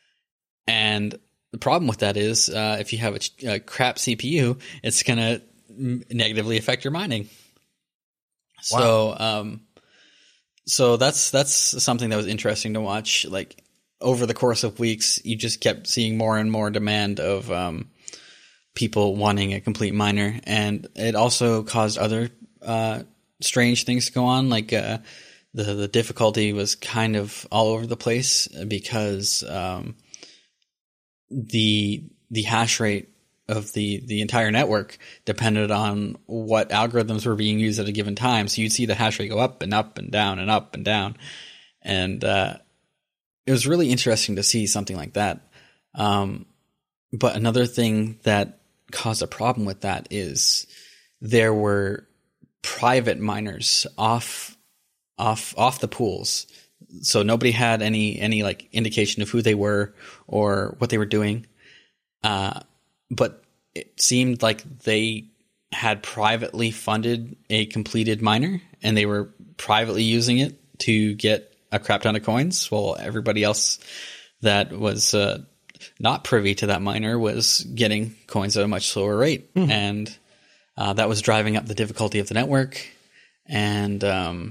and the problem with that is uh, if you have a, a crap C P U, it's going to m- negatively affect your mining. Wow. So, um, so that's that's something that was interesting to watch. Like over the course of weeks, you just kept seeing more and more demand of um, people wanting a complete miner, and it also caused other uh, strange things to go on. Like uh, the the difficulty was kind of all over the place because. Um, the the hash rate of the, the entire network depended on what algorithms were being used at a given time. So you'd see the hash rate go up and up and down and up and down. And uh, it was really interesting to see something like that. Um, but another thing that caused a problem with that is there were private miners off off off the pools. So nobody had any, any like indication of who they were or what they were doing. Uh, but it seemed like they had privately funded a completed miner and they were privately using it to get a crap ton of coins while everybody else that was, uh, not privy to that miner was getting coins at a much slower rate. Mm-hmm. And, uh, that was driving up the difficulty of the network. And, um,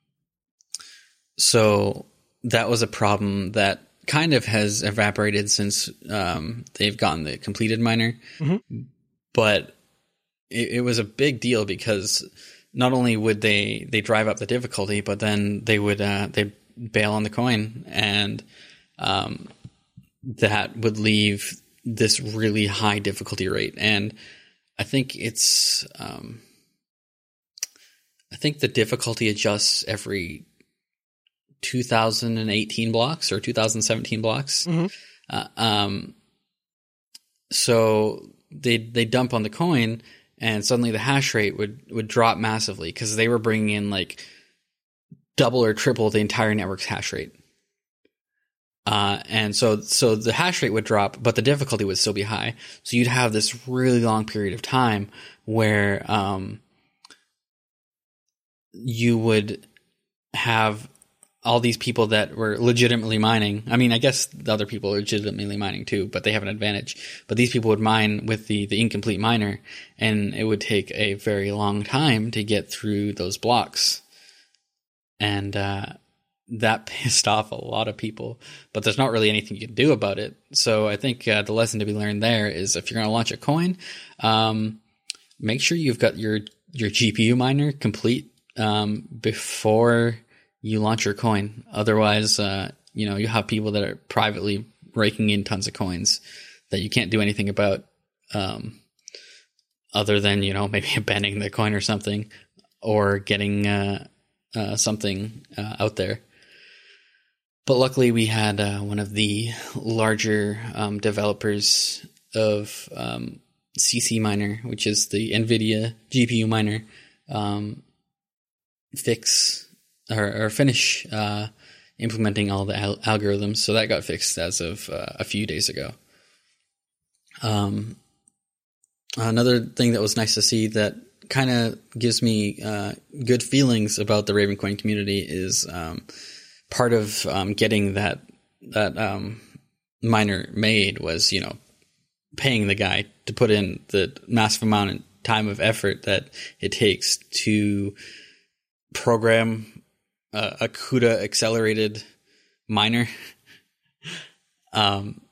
So that was a problem that kind of has evaporated since um, they've gotten the completed miner. Mm-hmm. But it, it was a big deal because not only would they, they drive up the difficulty, but then they would uh, they bail on the coin, and um, that would leave this really high difficulty rate. And I think it's um, I think the difficulty adjusts every two thousand eighteen blocks or two thousand seventeen blocks. Mm-hmm. Uh, um, so they they dump on the coin, and suddenly the hash rate would, would drop massively because they were bringing in like double or triple the entire network's hash rate. Uh, and so so the hash rate would drop, but the difficulty would still be high. So you'd have this really long period of time where um, you would have all these people that were legitimately mining. I mean, I guess the other people are legitimately mining too, but they have an advantage. But these people would mine with the, the incomplete miner, and it would take a very long time to get through those blocks. And uh, that pissed off a lot of people, but there's not really anything you can do about it. So I think uh, the lesson to be learned there is if you're going to launch a coin, um, make sure you've got your, your G P U miner complete um, before you launch your coin. Otherwise, uh, you know, you have people that are privately raking in tons of coins that you can't do anything about um, other than, you know, maybe abandoning the coin or something, or getting uh, uh, something uh, out there. But luckily, we had uh, one of the larger um, developers of um, C C Miner, which is the NVIDIA G P U miner, um, fix or, or finish uh, implementing all the al- algorithms. So that got fixed as of uh, a few days ago. Um, another thing that was nice to see that kind of gives me uh, good feelings about the Ravencoin community is um, part of um, getting that that um, miner made was, you know, paying the guy to put in the massive amount of time of effort that it takes to program a, a CUDA accelerated miner. um,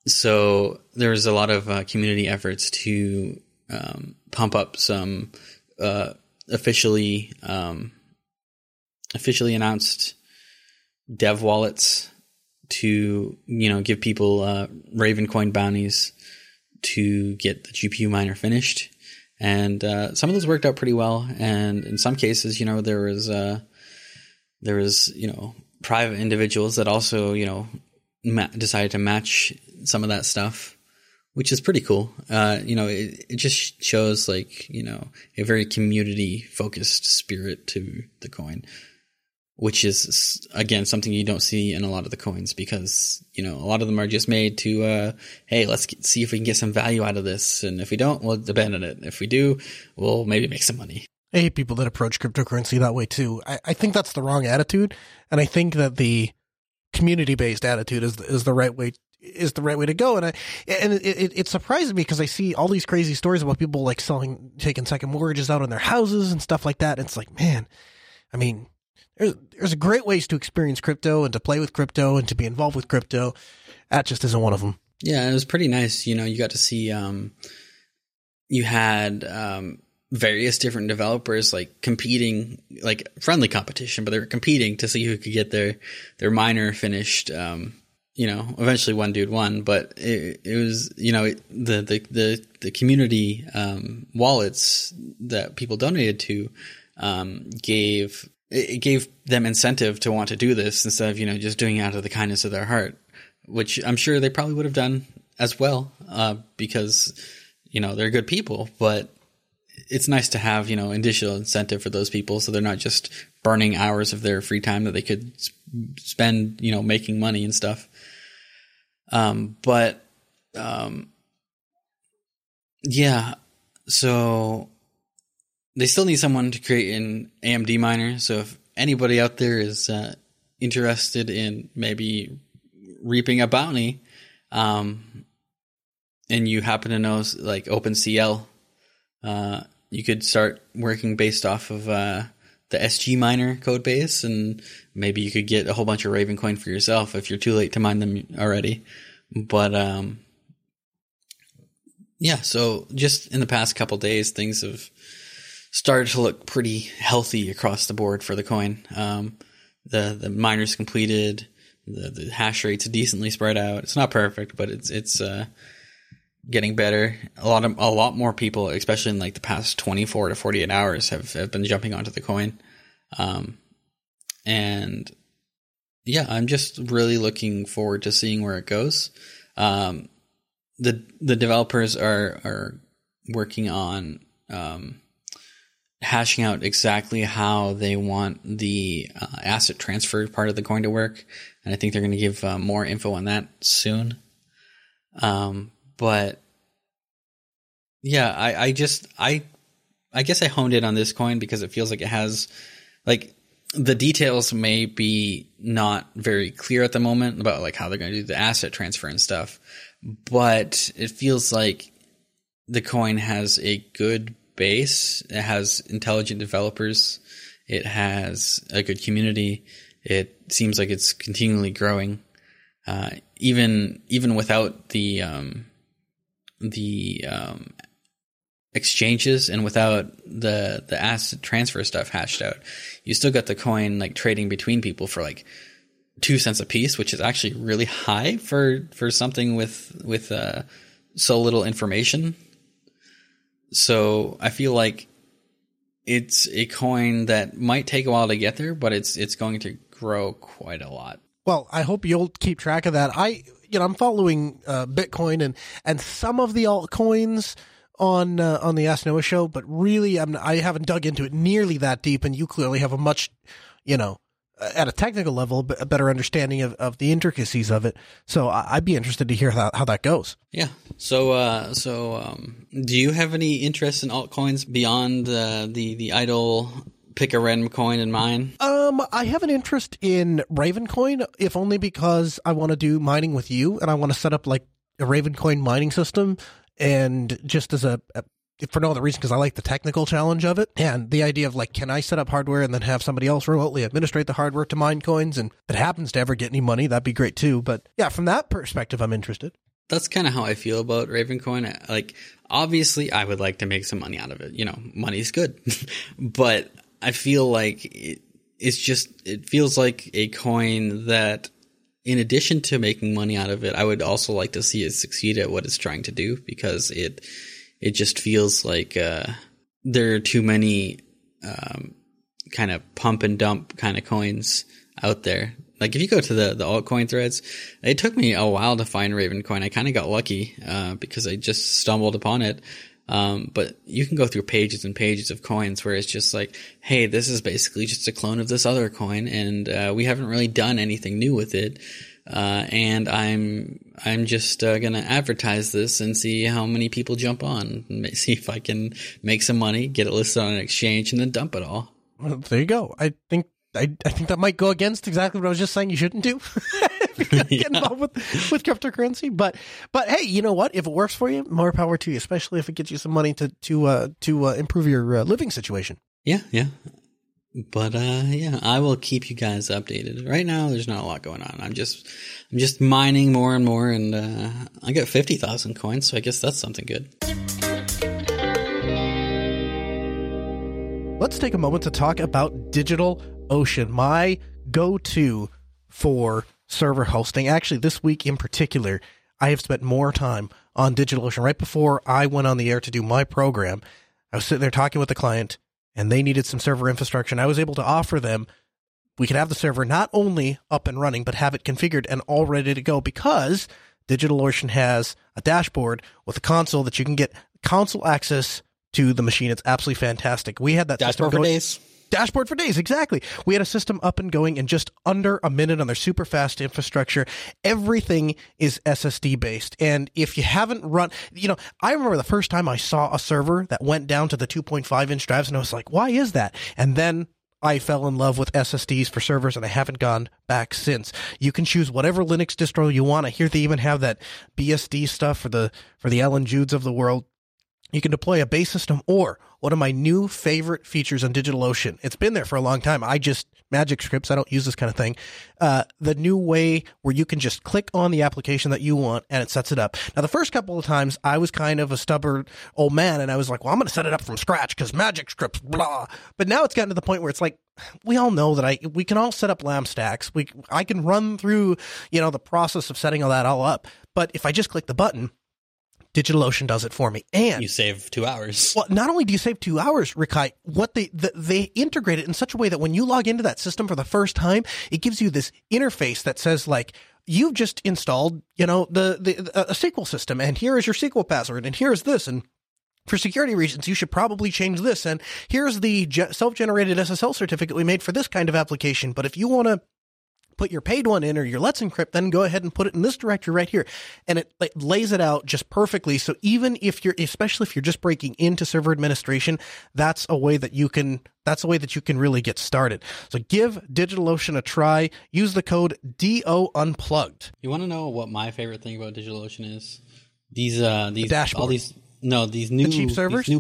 so there's a lot of uh, community efforts to um, pump up some uh, officially um, officially announced dev wallets to, you know, give people uh, Ravencoin bounties to get the G P U miner finished. And uh, some of those worked out pretty well. And in some cases, you know, there was uh, there was, you know, private individuals that also, you know, ma- decided to match some of that stuff, which is pretty cool. Uh, you know, it, it just shows, like, you know, a very community focused spirit to the coin, which is, again, something you don't see in a lot of the coins because, you know, a lot of them are just made to, uh, hey, let's get, see if we can get some value out of this. And if we don't, we'll abandon it. If we do, we'll maybe make some money. I hate people that approach cryptocurrency that way too. I, I think that's the wrong attitude. And I think that the community-based attitude is, is the right way is the right way to go. And I, and it, it, it surprises me because I see all these crazy stories about people like selling, taking second mortgages out on their houses and stuff like that. And it's like, man, I mean, There's, there's great ways to experience crypto and to play with crypto and to be involved with crypto. That just isn't one of them. Yeah, it was pretty nice. You know, you got to see, um, you had um, various different developers like competing, like friendly competition, but they were competing to see who could get their, their miner finished. Um, you know, eventually one dude won, but it, it was, you know, it, the, the, the, the community um, wallets that people donated to um, gave... it gave them incentive to want to do this instead of, you know, just doing it out of the kindness of their heart, which I'm sure they probably would have done as well, uh, because, you know, they're good people, but it's nice to have, you know, additional incentive for those people. So they're not just burning hours of their free time that they could spend, you know, making money and stuff. Um, but, um, yeah, so they still need someone to create an A M D miner. So if anybody out there is uh, interested in maybe reaping a bounty, um, and you happen to know like OpenCL, uh, you could start working based off of uh, the S G miner code base, and maybe you could get a whole bunch of Ravencoin for yourself if you're too late to mine them already. But um, yeah, so just in the past couple days, things have started to look pretty healthy across the board for the coin. Um, the the miners completed, the the hash rate's decently spread out. It's not perfect, but it's it's uh, getting better. A lot of a lot more people, especially in like the past twenty-four to forty-eight hours, have, have been jumping onto the coin. Um, and yeah, I'm just really looking forward to seeing where it goes. Um, the the developers are are working on um, hashing out exactly how they want the uh, asset transfer part of the coin to work, and I think they're going to give uh, more info on that soon. Um, but yeah, I, I just I I guess I honed in on this coin because it feels like it has like the details may be not very clear at the moment about like how they're going to do the asset transfer and stuff, but it feels like the coin has a good base. It has intelligent developers. It has a good community, it seems like it's continually growing, uh, even even without the um, the um, exchanges and without the the asset transfer stuff hashed out. You still got the coin like trading between people for like two cents a piece, which is actually really high for for something with with uh, so little information. So I feel like it's a coin that might take a while to get there, but it's it's going to grow quite a lot. Well, I hope you'll keep track of that. I, you know, I'm following uh, Bitcoin and, and some of the altcoins on uh, on the Ask Noah show, but really, I'm I haven't dug into it nearly that deep. And you clearly have a much, you know, at a technical level, a better understanding of, of the intricacies of it. So I'd be interested to hear how, how that goes. Yeah. So, uh, so um, do you have any interest in altcoins beyond uh, the the idle pick a random coin in mine? Um, I have an interest in Ravencoin, if only because I want to do mining with you, and I want to set up like a Ravencoin mining system, and just as a, a for no other reason, because I like the technical challenge of it, and the idea of like, can I set up hardware and then have somebody else remotely administrate the hardware to mine coins, and if it happens to ever get any money, that'd be great too. But yeah, from that perspective, I'm interested. That's kind of how I feel about Ravencoin. Like, obviously, I would like to make some money out of it. You know, money's good, but I feel like it, it's just, it feels like a coin that, in addition to making money out of it, I would also like to see it succeed at what it's trying to do, because it it just feels like uh, there are too many um, kind of pump and dump kind of coins out there. Like if you go to the, the altcoin threads, it took me a while to find Ravencoin. I kind of got lucky uh, because I just stumbled upon it. Um, but you can go through pages and pages of coins where it's just like, hey, this is basically just a clone of this other coin, and uh, we haven't really done anything new with it. Uh, and I'm I'm just uh, gonna advertise this and see how many people jump on, and see if I can make some money, get it listed on an exchange, and then dump it all. Well, there you go. I think I, I think that might go against exactly what I was just saying you shouldn't do. Get Yeah. involved with, with cryptocurrency, but but hey, you know what? If it works for you, more power to you. Especially if it gets you some money to to uh, to uh, improve your uh, living situation. Yeah, yeah. But uh, yeah, I will keep you guys updated. Right now, there's not a lot going on. I'm just I'm just mining more and more, and uh, I got fifty thousand coins, so I guess that's something good. Let's take a moment to talk about DigitalOcean, my go-to for server hosting. Actually, this week in particular, I have spent more time on DigitalOcean. Right before I went on the air to do my program, I was sitting there talking with the client, and they needed some server infrastructure, and I was able to offer them, we could have the server not only up and running, but have it configured and all ready to go, because DigitalOcean has a dashboard with a console that you can get console access to the machine. It's absolutely fantastic. We had that Dashboard for days. Dashboard for days, exactly. We had a system up and going in just under a minute on their super fast infrastructure. Everything is S S D based. And if you haven't run, you know, I remember the first time I saw a server that went down to the two point five inch drives, and I was like, why is that? And then I fell in love with S S Ds for servers, and I haven't gone back since. You can choose whatever Linux distro you want. I hear they even have that B S D stuff for the for the Alan Judes of the world. You can deploy a base system, or one of my new favorite features on DigitalOcean. It's been there for a long time. I just, Magic Scripts, I don't use this kind of thing. Uh, the new way where you can just click on the application that you want and it sets it up. Now, the first couple of times I was kind of a stubborn old man, and I was like, well, I'm going to set it up from scratch because Magic Scripts, blah. But now it's gotten to the point where it's like, we all know that I, we can all set up LAMP stacks. We, I can run through, you know, the process of setting all that all up. But if I just click the button, DigitalOcean does it for me. And You save two hours. well, not only do you save two hours, Rikai, what they the, they integrate it in such a way that when you log into that system for the first time, it gives you this interface that says like, you've just installed, you know, the, the a S Q L system, and here is your S Q L password, and here's this, and for security reasons, you should probably change this, and here's the ge- self-generated S S L certificate we made for this kind of application. But if you want to put your paid one in, or your Let's Encrypt, then go ahead and put it in this directory right here. And it like, lays it out just perfectly. So even if you're, especially if you're just breaking into server administration, that's a way that you can, that's a way that you can really get started. So give DigitalOcean a try. Use the code D O Unplugged. You want to know what my favorite thing about DigitalOcean is? These, uh, these, The dashboard. all these, no, these new, cheap servers? these new,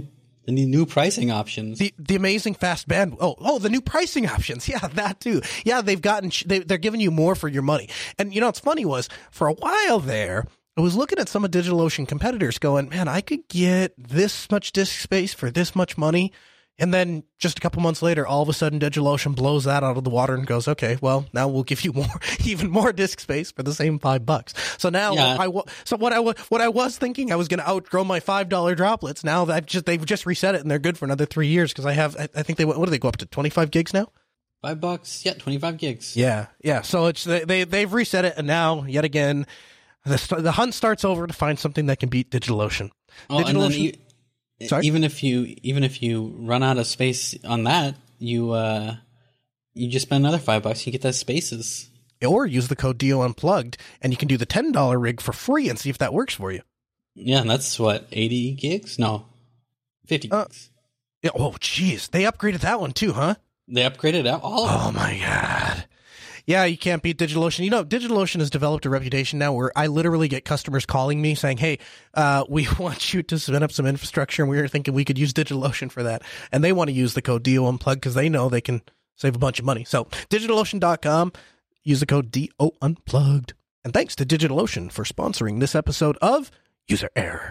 The new pricing options. The the amazing fast band. Oh, oh, the new pricing options. Yeah, that too. Yeah, they've gotten they, they're giving you more for your money. And you know what's funny was for a while there, I was looking at some of DigitalOcean competitors, going, man, I could get this much disk space for this much money. And then just a couple months later, all of a sudden, DigitalOcean blows that out of the water and goes, okay, well, now we'll give you more, even more disk space for the same five bucks. So now, Yeah. I wa- so what I wa- what I was thinking I was going to outgrow my five dollar droplets. Now that I've just they've just reset it and they're good for another three years because I have I, I think they what do they go up to twenty-five gigs now? Five bucks. Yeah, twenty-five gigs. Yeah, yeah. So it's they, they they've reset it and now yet again, the st- the hunt starts over to find something that can beat DigitalOcean. Oh, and then DigitalOcean. you, Sorry? even if you even if you run out of space on that, you uh, you just spend another five bucks. You get those spaces. Or use the code D O Unplugged and you can do the ten dollar rig for free and see if that works for you. Yeah, and that's what eighty gigs? No, fifty Uh, gigs. Yeah, oh, jeez. They upgraded that one too, huh? They upgraded out all of Oh, them. my God. Yeah, you can't beat DigitalOcean. You know, DigitalOcean has developed a reputation now where I literally get customers calling me saying, hey, uh, we want you to spin up some infrastructure, and we were thinking we could use DigitalOcean for that. And they want to use the code D O Unplugged because they know they can save a bunch of money. So, DigitalOcean dot com, use the code D O Unplugged. And thanks to DigitalOcean for sponsoring this episode of User Error.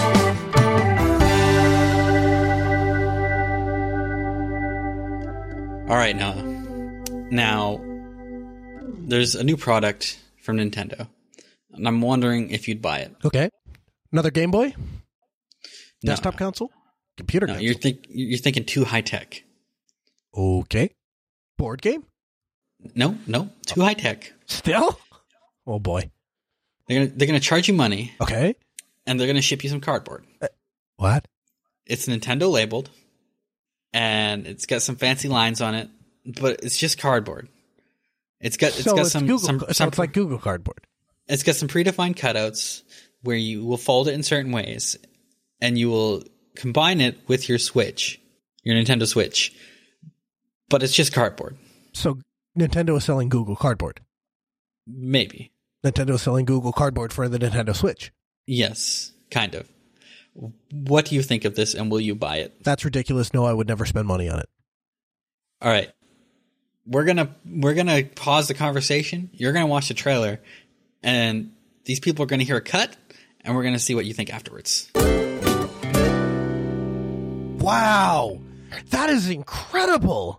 All right, now, now, there's a new product from Nintendo, and I'm wondering if you'd buy it. Okay. Another Game Boy? No, Desktop no, console? Computer no, console? you're think you're thinking too high tech. Okay. Board game? No, no, too high tech. Still? Oh, boy. They're gonna they're gonna charge you money, Okay. and they're gonna ship you some cardboard. What? It's Nintendo labeled, and it's got some fancy lines on it, but it's just cardboard. It's got it's so got it's some, Google, some, so some it's like Google Cardboard. it's got some predefined cutouts where you will fold it in certain ways, and you will combine it with your Switch, your Nintendo Switch. But it's just cardboard. So Nintendo is selling Google Cardboard. Maybe. Nintendo is selling Google Cardboard for the Nintendo Switch. Yes, kind of. What do you think of this, and will you buy it? That's ridiculous. No, I would never spend money on it. All right. We're going to we're going to pause the conversation. You're going to watch the trailer, and these people are going to hear a cut, and we're going to see what you think afterwards. Wow. That is incredible.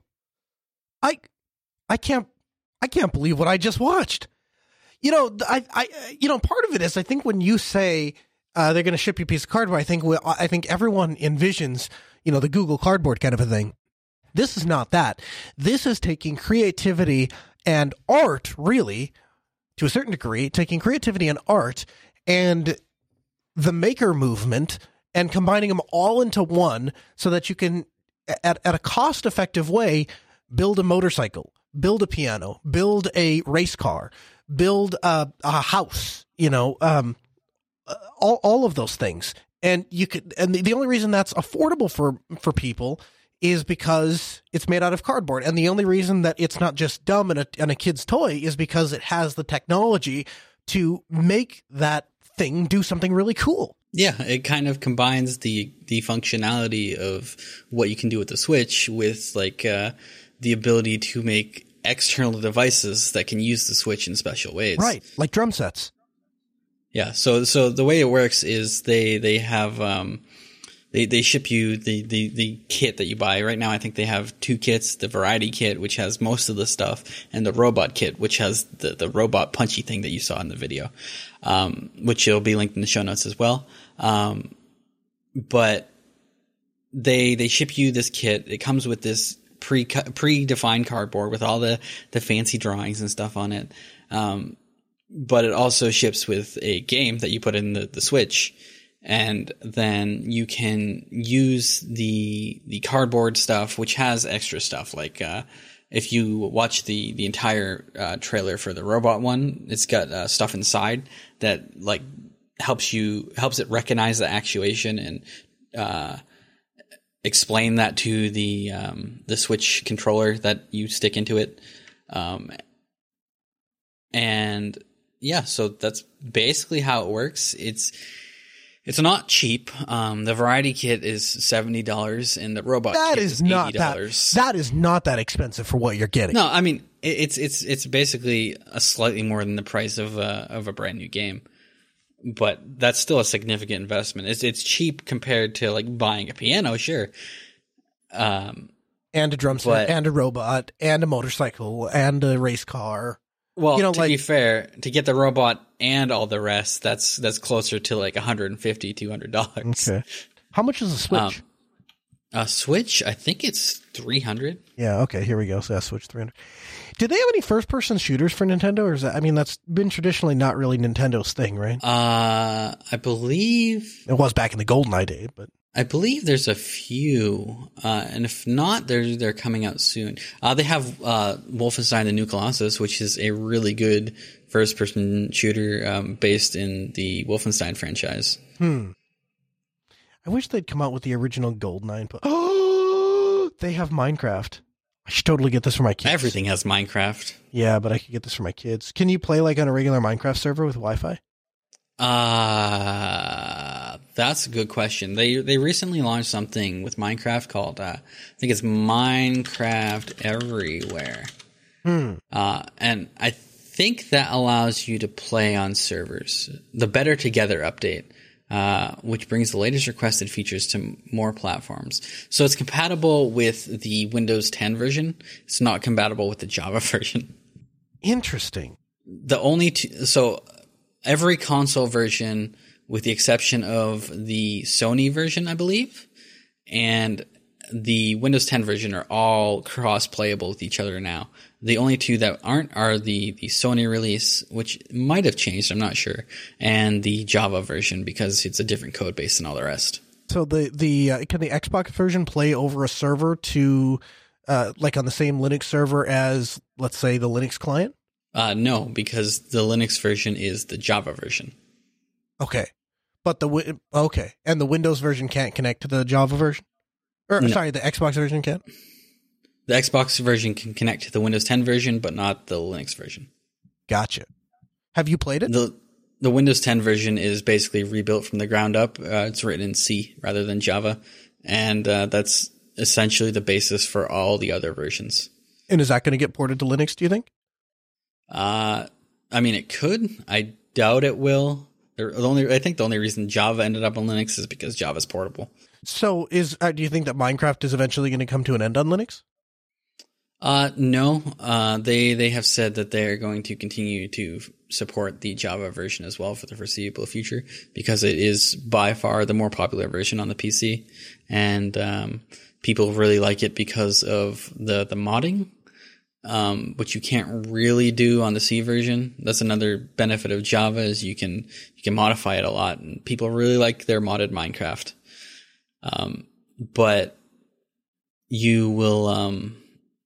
I I can't I can't believe what I just watched. You know, I I you know, part of it is I think when you say uh, they're going to ship you a piece of cardboard, I think we, I think everyone envisions, you know, the Google Cardboard kind of a thing. This is not that. This is taking creativity and art, really, to a certain degree, taking creativity and art and the maker movement and combining them all into one so that you can, at, at a cost-effective way, build a motorcycle, build a piano, build a race car, build a, a house, you know, um, all, all of those things. And you could, and the, the only reason that's affordable for, for people is because it's made out of cardboard. And the only reason that it's not just dumb and a, and a kid's toy is because it has the technology to make that thing do something really cool. Yeah, it kind of combines the the functionality of what you can do with the Switch with like uh, the ability to make external devices that can use the Switch in special ways. Right, like drum sets. Yeah, so so the way it works is they they have um, they they ship you the, the the kit that you buy. Right now, I think they have two kits: the Variety Kit, which has most of the stuff, and the Robot Kit, which has the the robot punchy thing that you saw in the video, um, which will be linked in the show notes as well. Um, but they they ship you this kit. It comes with this pre pre-defined cardboard with all the the fancy drawings and stuff on it. Um, but it also ships with a game that you put in the, the Switch, and then you can use the the cardboard stuff, which has extra stuff. Like uh, if you watch the the entire uh, trailer for the robot one, it's got uh, stuff inside that like helps you helps it recognize the actuation and uh, explain that to the um, the Switch controller that you stick into it. Um, and yeah, so that's basically how it works. It's It's not cheap. Um, the variety kit is seventy dollars, and the robot That kit is is not eighty that. dollars. That is not that expensive for what you're getting. No, I mean it, it's it's it's basically a slightly more than the price of a of a brand new game, but that's still a significant investment. It's it's cheap compared to like buying a piano, sure. Um, and a drum set, but- and a robot, and a motorcycle, and a race car. well, You know, to like- be fair, to get the robot and all the rest, that's that's closer to like one hundred fifty dollars, two hundred dollars. Okay. How much is a Switch? Um, A Switch, I think it's three hundred. Yeah, okay, here we go. So that's Switch three hundred. Did they have any first-person shooters for Nintendo, or is that, I mean, that's been traditionally not really Nintendo's thing, right? Uh, I believe It was back in the GoldenEye day, but I believe there's a few, uh, and if not, they're they're coming out soon. Uh, they have uh, Wolfenstein: The New Colossus, which is a really good first-person shooter um, based in the Wolfenstein franchise. hmm. I wish they'd come out with the original GoldenEye. But oh, they have Minecraft. I should totally get this for my kids. Everything has Minecraft. Yeah, but I could get this for my kids. Can you play like on a regular Minecraft server with Wi-Fi? Uh, that's a good question. They they recently launched something with Minecraft called uh, I think it's Minecraft Everywhere. Hmm. Uh, and I think that allows you to play on servers. The Better Together update, uh, which brings the latest requested features to more platforms. So it's compatible with the Windows ten version. It's not compatible with the Java version. Interesting. The only two, so every console version, with the exception of the Sony version, I believe, and the Windows ten version, are all cross-playable with each other now. The only two that aren't are the, the Sony release, which might have changed, I'm not sure, and the Java version, because it's a different code base than all the rest. So the the uh, can the Xbox version play over a server to uh, like on the same Linux server as, let's say, the Linux client? Uh, no, because the Linux version is the Java version. Okay, but the wi- okay, and the Windows version can't connect to the Java version, or No. sorry, the Xbox version can't. The Xbox version can connect to the Windows ten version, but not the Linux version. Gotcha. Have you played it? The the Windows ten version is basically rebuilt from the ground up. Uh, it's written in C rather than Java, and uh, that's essentially the basis for all the other versions. And is that going to get ported to Linux, do you think? Uh, I mean, it could. I doubt it will. The only I think the only reason Java ended up on Linux is because Java's portable. So is uh, do you think that Minecraft is eventually going to come to an end on Linux? Uh, no. Uh, they they have said that they are going to continue to support the Java version as well for the foreseeable future, because it is by far the more popular version on the P C, and um, people really like it because of the the modding. Um, which you can't really do on the C version. That's another benefit of Java, is you can you can modify it a lot, and people really like their modded Minecraft. Um, but you will um,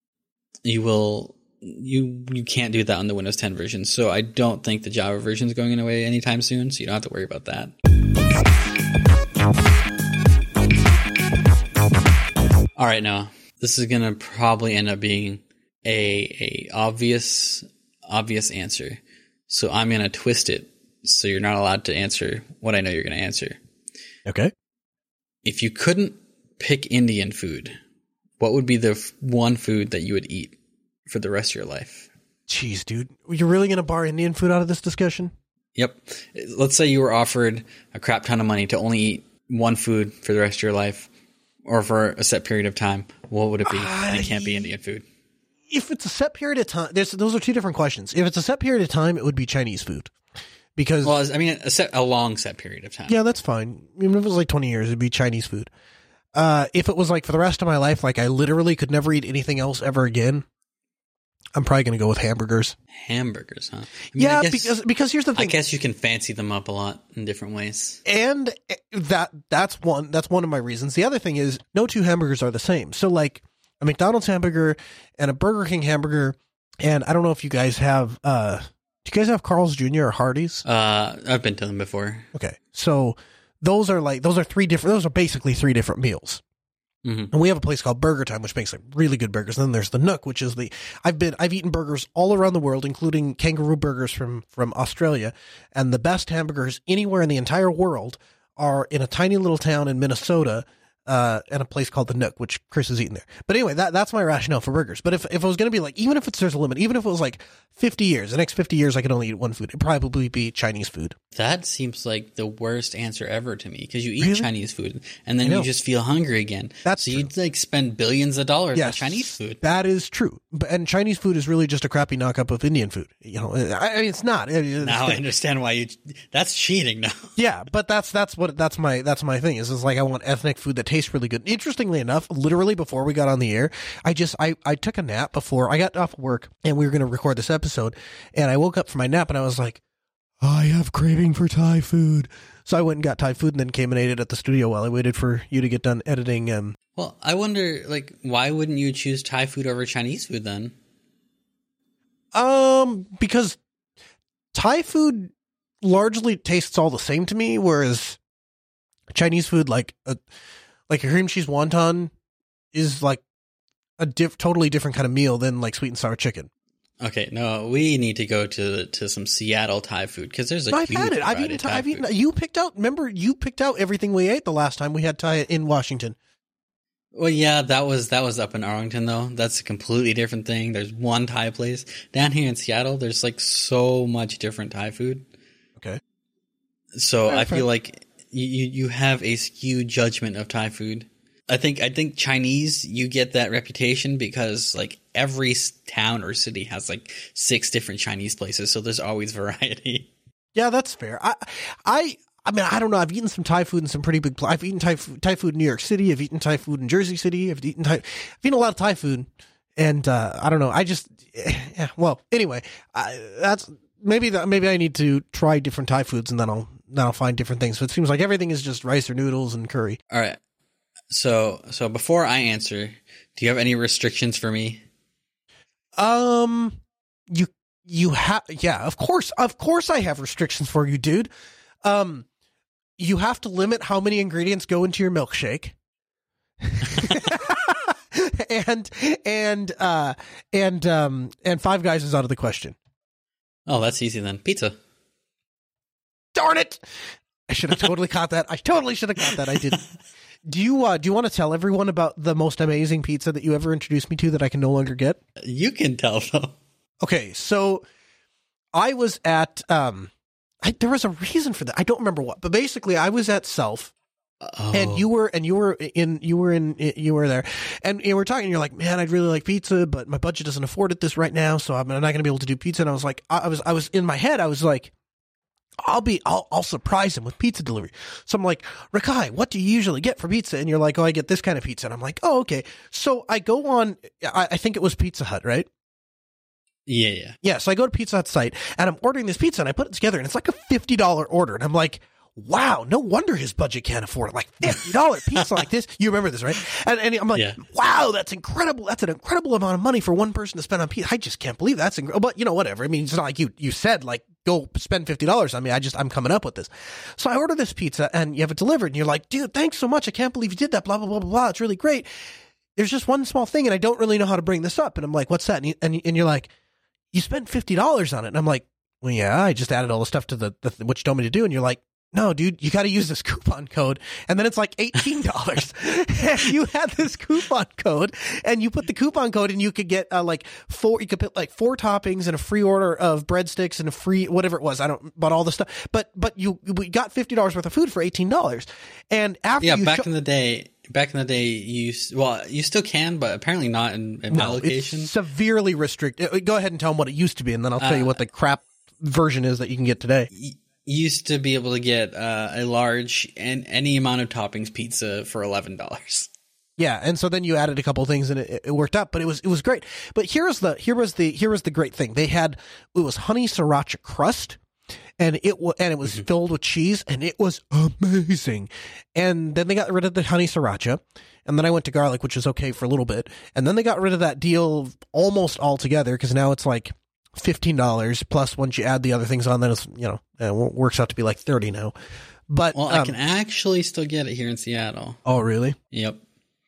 you will you you can't do that on the Windows ten version. So I don't think the Java version is going away anytime soon. So you don't have to worry about that. All right, Noah, this is gonna probably end up being a a obvious obvious answer. So I'm going to twist it so you're not allowed to answer what I know you're going to answer. Okay. If you couldn't pick Indian food, what would be the f- one food that you would eat for the rest of your life? Jeez, dude. You're really going to bar Indian food out of this discussion? Yep. Let's say you were offered a crap ton of money to only eat one food for the rest of your life, or for a set period of time. What would it be? And it can't be Indian food. If it's a set period of time, there's, those are two different questions. If it's a set period of time, it would be Chinese food. Because, Well, I mean, a set, a long set period of time. yeah, that's fine. Even if it was like twenty years, it'd be Chinese food. Uh, if it was like for the rest of my life, like I literally could never eat anything else ever again, I'm probably going to go with hamburgers. Hamburgers, huh? I mean, Yeah, I guess, because because here's the I thing. guess you can fancy them up a lot in different ways. And that that's one that's one of my reasons. The other thing is no two hamburgers are the same. So like a McDonald's hamburger and a Burger King hamburger, and I don't know if you guys have uh do you guys have Carl's Junior or Hardee's? Uh, I've been to them before. Okay. So those are like those are three different those are basically three different meals. Mm-hmm. And we have a place called Burger Time, which makes like really good burgers. And then there's the Nook, which is the I've been I've eaten burgers all around the world, including kangaroo burgers from from Australia, and the best hamburgers anywhere in the entire world are in a tiny little town in Minnesota, uh, and a place called the Nook, which Chris has eaten there. But anyway, that that's my rationale for burgers. But if, if it was going to be like, even if it's, there's a limit, even if it was like fifty years, the next fifty years I could only eat one food, it'd probably be Chinese food. That seems like the worst answer ever to me, because you eat Really? Chinese food and then you just feel hungry again. That's so true. you'd like spend billions of dollars on Yes, Chinese food. That is true. But, and Chinese food is really just a crappy knockup of Indian food. You know, I, I mean, it's not. It- it's- Now I understand why you. That's cheating now. Yeah, but that's that's what that's my that's my thing is is like I want ethnic food that tastes really good. Interestingly enough, literally before we got on the air, I just I, I took a nap before I got off work and we were going to record this episode, and I woke up from my nap and I was like, I have craving for Thai food. So I went and got Thai food and then came and ate it at the studio while I waited for you to get done editing. Um, Well, I wonder, like, why wouldn't you choose Thai food over Chinese food then? um, because Thai food largely tastes all the same to me, whereas Chinese food, like a like a cream cheese wonton, is like a diff- totally different kind of meal than like sweet and sour chicken. Okay, no, we need to go to to some Seattle Thai food, because there's a I've huge had it. I've variety eaten. of Thai, Thai I've eaten. food. You picked out. Remember, you picked out everything we ate the last time we had Thai in Washington. Well, yeah, that was that was up in Arlington though. That's a completely different thing. There's one Thai place down here in Seattle. There's like so much different Thai food. Okay. So Fair, I fair. feel like you, you you have a skewed judgment of Thai food. I think I think Chinese, you get that reputation because like every s- town or city has like six different Chinese places, so there's always variety. Yeah, that's fair. I, I, I mean, I don't know. I've eaten some Thai food in some pretty big. Pl- I've eaten Thai food, Thai food in New York City. I've eaten Thai food in Jersey City. I've eaten Thai. I've eaten a lot of Thai food, and uh, I don't know. I just, yeah. Well, anyway, I, that's maybe that. Maybe I need to try different Thai foods, and then I'll then I'll find different things. So it seems like everything is just rice or noodles and curry. All right. So so before I answer, do you have any restrictions for me? Um, you you have yeah, of course, of course, I have restrictions for you, dude. Um, you have to limit how many ingredients go into your milkshake. and and uh and um and Five Guys is out of the question. Oh, that's easy then. Pizza. Darn it! I should have totally caught that. I totally should have caught that. I didn't. Do you uh, do you want to tell everyone about the most amazing pizza that you ever introduced me to that I can no longer get? You can tell though. Okay, so I was at um, I, there was a reason for that. I don't remember what, but basically, I was at Self, Oh. and you were and you were in you were in you were there, and you were talking. And you're like, man, I'd really like pizza, but my budget doesn't afford it this right now, so I'm not going to be able to do pizza. And I was like, I, I was I was in my head, I was like, I'll be, I'll, I'll surprise him with pizza delivery. So I'm like, Rakai, what do you usually get for pizza? And you're like, oh, I get this kind of pizza. And I'm like, oh, okay. So I go on, I, I think it was Pizza Hut, right? Yeah, yeah. Yeah. So I go to Pizza Hut's site and I'm ordering this pizza and I put it together and it's like a fifty dollars order. And I'm like, wow, no wonder his budget can't afford it. Like fifty dollars pizza like this. You remember this, right? And, and I'm like, Yeah. wow, that's incredible. That's an incredible amount of money for one person to spend on pizza. I just can't believe that's incredible. But you know, whatever. I mean, it's not like you, you said like, go spend fifty dollars on me. I just, I'm coming up with this. So I order this pizza and you have it delivered and you're like, dude, thanks so much. I can't believe you did that. Blah, blah, blah, blah, blah. It's really great. There's just one small thing and I don't really know how to bring this up. And I'm like, what's that? And, you, and, and you're like, you spent fifty dollars on it. And I'm like, well, yeah, I just added all the stuff to the, the what you told me to do. And you're like, no, dude, you got to use this coupon code. And then it's like eighteen dollars. And you had this coupon code and you put the coupon code and you could get uh, like four, you could put like four toppings and a free order of breadsticks and a free, whatever it was. I don't, but all the stuff, but, but you, we got fifty dollars worth of food for eighteen dollars. And after Yeah, you back sho- in the day, back in the day, you s- well, you still can, but apparently not in, in my no, location. it's severely restricted. Uh, Go ahead and tell them what it used to be. And then I'll tell you Uh, what the crap version is that you can get today. Y- used to be able to get uh, a large and any amount of toppings pizza for eleven dollars. Yeah, and so then you added a couple things and it, it worked out, but it was it was great. But here's the here was the here was the great thing. They had it was honey sriracha crust, and it was and it was Mm-hmm. filled with cheese, and it was amazing. And then they got rid of the honey sriracha, and then I went to garlic, which was okay for a little bit, and then they got rid of that deal almost altogether because now it's like fifteen dollars plus once you add the other things on, then it's you know it works out to be like thirty now. But Well, I um, can actually still get it here in Seattle. oh really? Yep.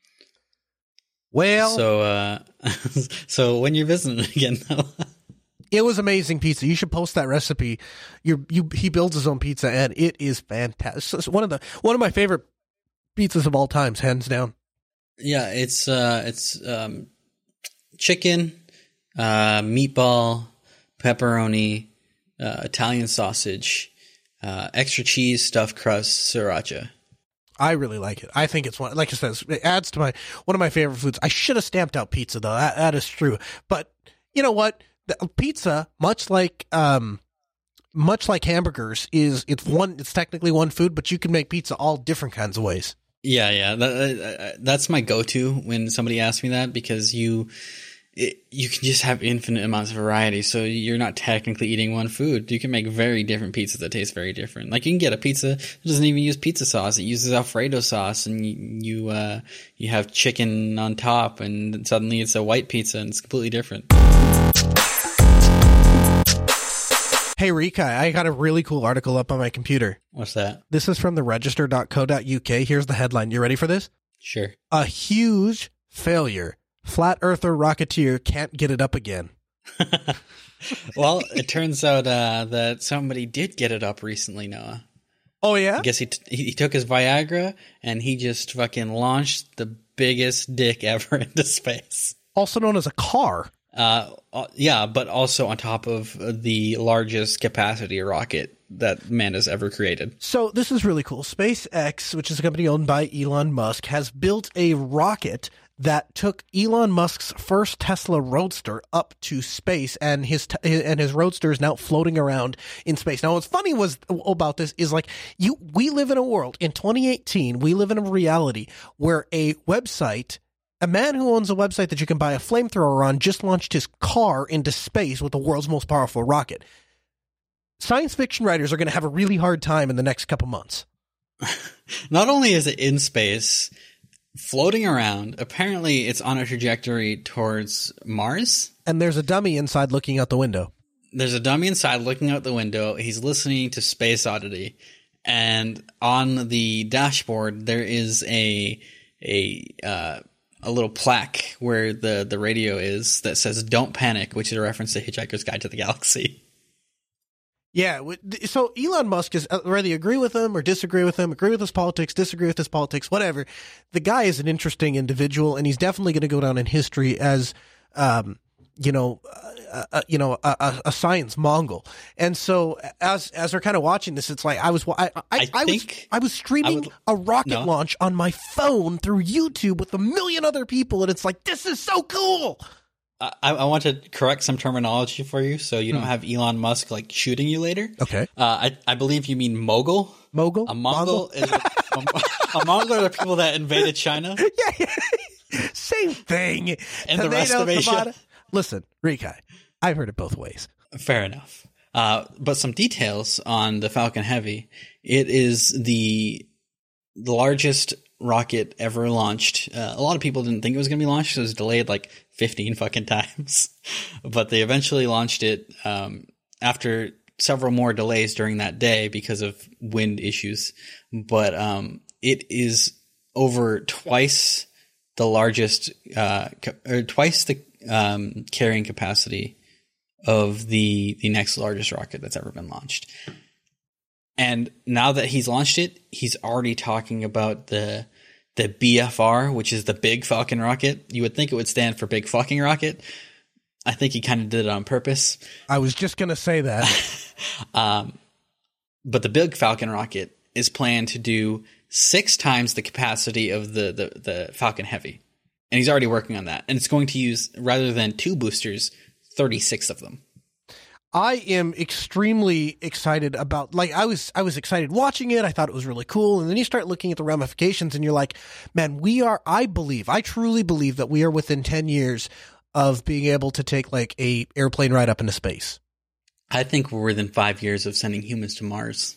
Well, So, uh, so when you're visiting again, though, It was amazing pizza. You should post that recipe. You you he builds his own pizza, and it is fantastic. It's one of the one of my favorite pizzas of all times, hands down. Yeah, it's uh, it's um, chicken, uh, meatball, pepperoni, uh, Italian sausage, uh, extra cheese, stuffed crust, sriracha. I really like it. I think it's one, like I said, it adds to my one of my favorite foods. I should have stamped out pizza though. That, that is true. But you know what? The pizza, much like um, much like hamburgers, is it's one. It's technically one food, but you can make pizza all different kinds of ways. Yeah, yeah, that, uh, that's my go-to when somebody asks me that, because you it, you can just have infinite amounts of variety. So you're not technically eating one food. You can make very different pizzas that taste very different. Like you can get a pizza that doesn't even use pizza sauce; it uses Alfredo sauce, and you you, uh, you have chicken on top, and suddenly it's a white pizza, and it's completely different. Hey, Rika, I got a really cool article up on my computer. What's that? This is from the register dot co dot U K. Here's the headline. You ready for this? Sure. A huge failure. Flat earther rocketeer can't get it up again. Well, it turns out uh, that somebody did get it up recently, Noah. Oh, yeah? I guess he, t- he took his Viagra and he just fucking launched the biggest dick ever into space. Also known as a car. Uh, yeah, but also on top of the largest capacity rocket that man has ever created. So this is really cool. SpaceX, which is a company owned by Elon Musk, has built a rocket that took Elon Musk's first Tesla Roadster up to space, and his te- and his Roadster is now floating around in space. Now, what's funny was about this is like you, we live in a world in twenty eighteen. We live in a reality where a website. A man who owns a website that you can buy a flamethrower on just launched his car into space with the world's most powerful rocket. Science fiction writers are going to have a really hard time in the next couple months. Not only is it in space, floating around, apparently it's on a trajectory towards Mars. And there's a dummy inside looking out the window. There's a dummy inside looking out the window. He's listening to Space Oddity. And on the dashboard, there is a... a uh, a little plaque where the, the radio is that says "Don't Panic," which is a reference to Hitchhiker's Guide to the Galaxy. Yeah, so Elon Musk is, whether you agree with him or disagree with him, agree with his politics, disagree with his politics, whatever, the guy is an interesting individual, and he's definitely going to go down in history as, um, you know, uh, uh, you know, a, a, a science Mongol. And so, as as we're kind of watching this, it's like I was, I, I, I, I was, think I was streaming I would, a rocket no. launch on my phone through YouTube with a million other people, and it's like, this is so cool. I, I want to correct some terminology for you, so you don't have Elon Musk like shooting you later. Okay. Uh, I I believe you mean mogul. Mogul. A Mongol, Mongol? is a, a, a Mongol are the people that invaded China. Yeah, yeah. Same thing. And the rest of Asia. Listen, Rikai, I've heard it both ways. Fair enough. Uh, but some details on the Falcon Heavy. It is the the largest rocket ever launched. Uh, a lot of people didn't think it was going to be launched. It was delayed like fifteen fucking times. But they eventually launched it um, after several more delays during that day because of wind issues. But um, it is over twice the largest, uh, or twice the um, carrying capacity of the the next largest rocket that's ever been launched. And now that he's launched it, he's already talking about the the B F R, which is the Big Falcon Rocket. You would think it would stand for Big Fucking Rocket. I think he kind of did it on purpose. I was just going to say that. um, but the Big Falcon Rocket is planned to do six times the capacity of the, the, the Falcon Heavy. And he's already working on that. And it's going to use, rather than two boosters, thirty-six of them. I am extremely excited about, like, I was, I was excited watching it. I thought it was really cool. And then you start looking at the ramifications and you're like, man, we are, I believe, I truly believe that we are within ten years of being able to take like a airplane ride up into space. I think we're within five years of sending humans to Mars.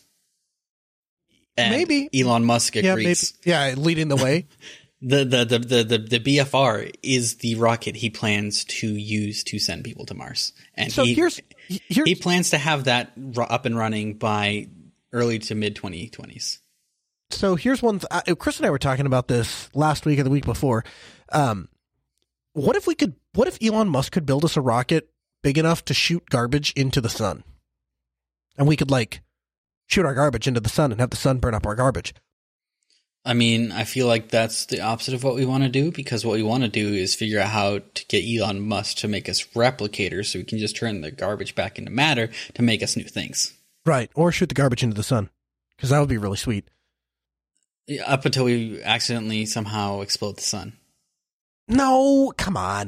And maybe Elon Musk agrees. Yeah, maybe. Yeah, leading the way. the, the, the, the, the, the B F R is the rocket he plans to use to send people to Mars. And so he, here's, here's, he plans to have that up and running by early to mid twenty twenties. So here's one. Th- uh, Chris and I were talking about this last week or the week before. Um, what if we could, what if Elon Musk could build us a rocket big enough to shoot garbage into the sun. And we could, like, shoot our garbage into the sun and have the sun burn up our garbage. I mean, I feel like that's the opposite of what we want to do, because what we want to do is figure out how to get Elon Musk to make us replicators so we can just turn the garbage back into matter to make us new things. Right, or shoot the garbage into the sun, because that would be really sweet. Up until we accidentally somehow explode the sun. No, come on.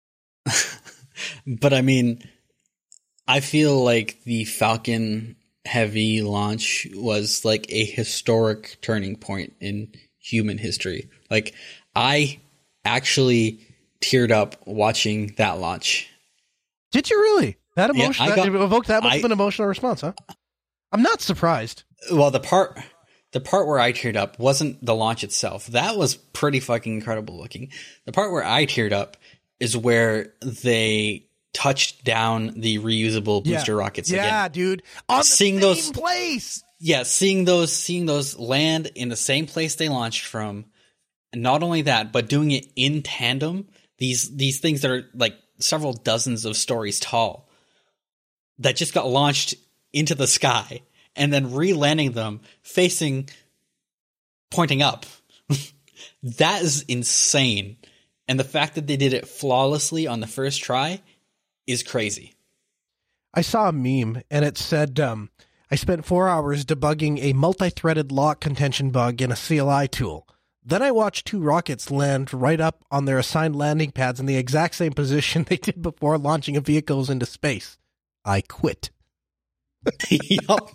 But I mean, I feel like the Falcon Heavy launch was like a historic turning point in human history. Like, I actually teared up watching that launch. Did you really? That emotion Yeah, that got, evoked that much I, of an emotional response, huh? I'm not surprised. Well, the part the part where I teared up wasn't the launch itself. That was pretty fucking incredible looking. The part where I teared up is where they touched down the reusable booster yeah. rockets yeah, again. Yeah, dude. On the seeing same those place. Yeah, seeing those seeing those land in the same place they launched from. And not only that, but doing it in tandem. These these things that are like several dozens of stories tall that just got launched into the sky and then re-landing them facing pointing up. That is insane. And the fact that they did it flawlessly on the first try is crazy. I saw a meme and it said, um, I spent four hours debugging a multi-threaded lock contention bug in a C L I tool. Then I watched two rockets land right up on their assigned landing pads in the exact same position they did before launching a vehicles into space. I quit. Yup.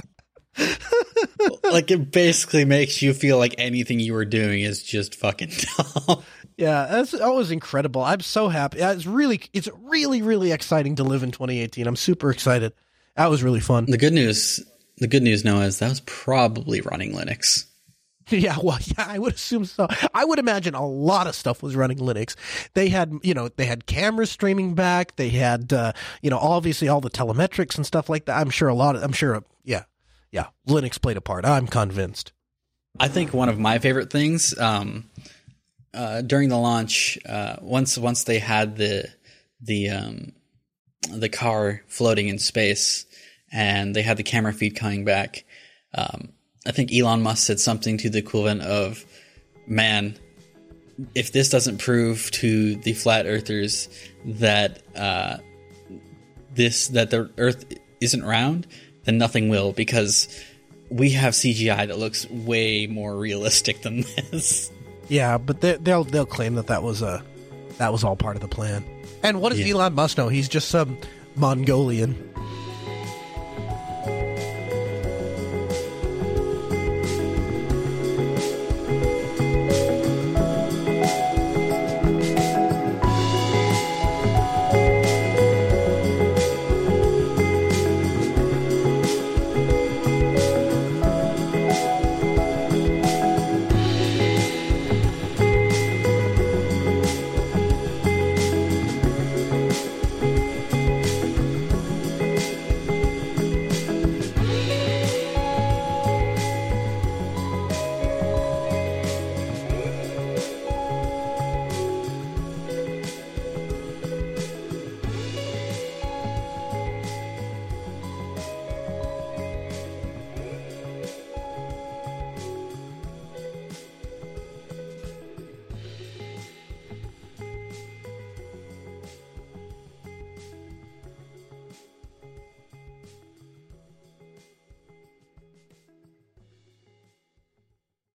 Like, it basically makes you feel like anything you were doing is just fucking dumb. Yeah, that's that was incredible. I'm so happy. It's really, it's really, really exciting to live in twenty eighteen. I'm super excited. That was really fun. The good news, the good news, Noah, is that was probably running Linux. Yeah, well, yeah, I would assume so. I would imagine a lot of stuff was running Linux. They had, you know, they had cameras streaming back. They had, uh, you know, obviously all the telemetrics and stuff like that. I'm sure a lot of, I'm sure, yeah, yeah, Linux played a part. I'm convinced. I think one of my favorite things, um, uh, during the launch, uh, once once they had the the um, the car floating in space and they had the camera feed coming back. Um, I think Elon Musk said something to the equivalent of, man, if this doesn't prove to the flat earthers that uh, this that the Earth isn't round, then nothing will, because we have C G I that looks way more realistic than this. Yeah, but they, they'll they'll claim that that was a that was all part of the plan. And what does yeah. Elon Musk know? He's just some Mongolian.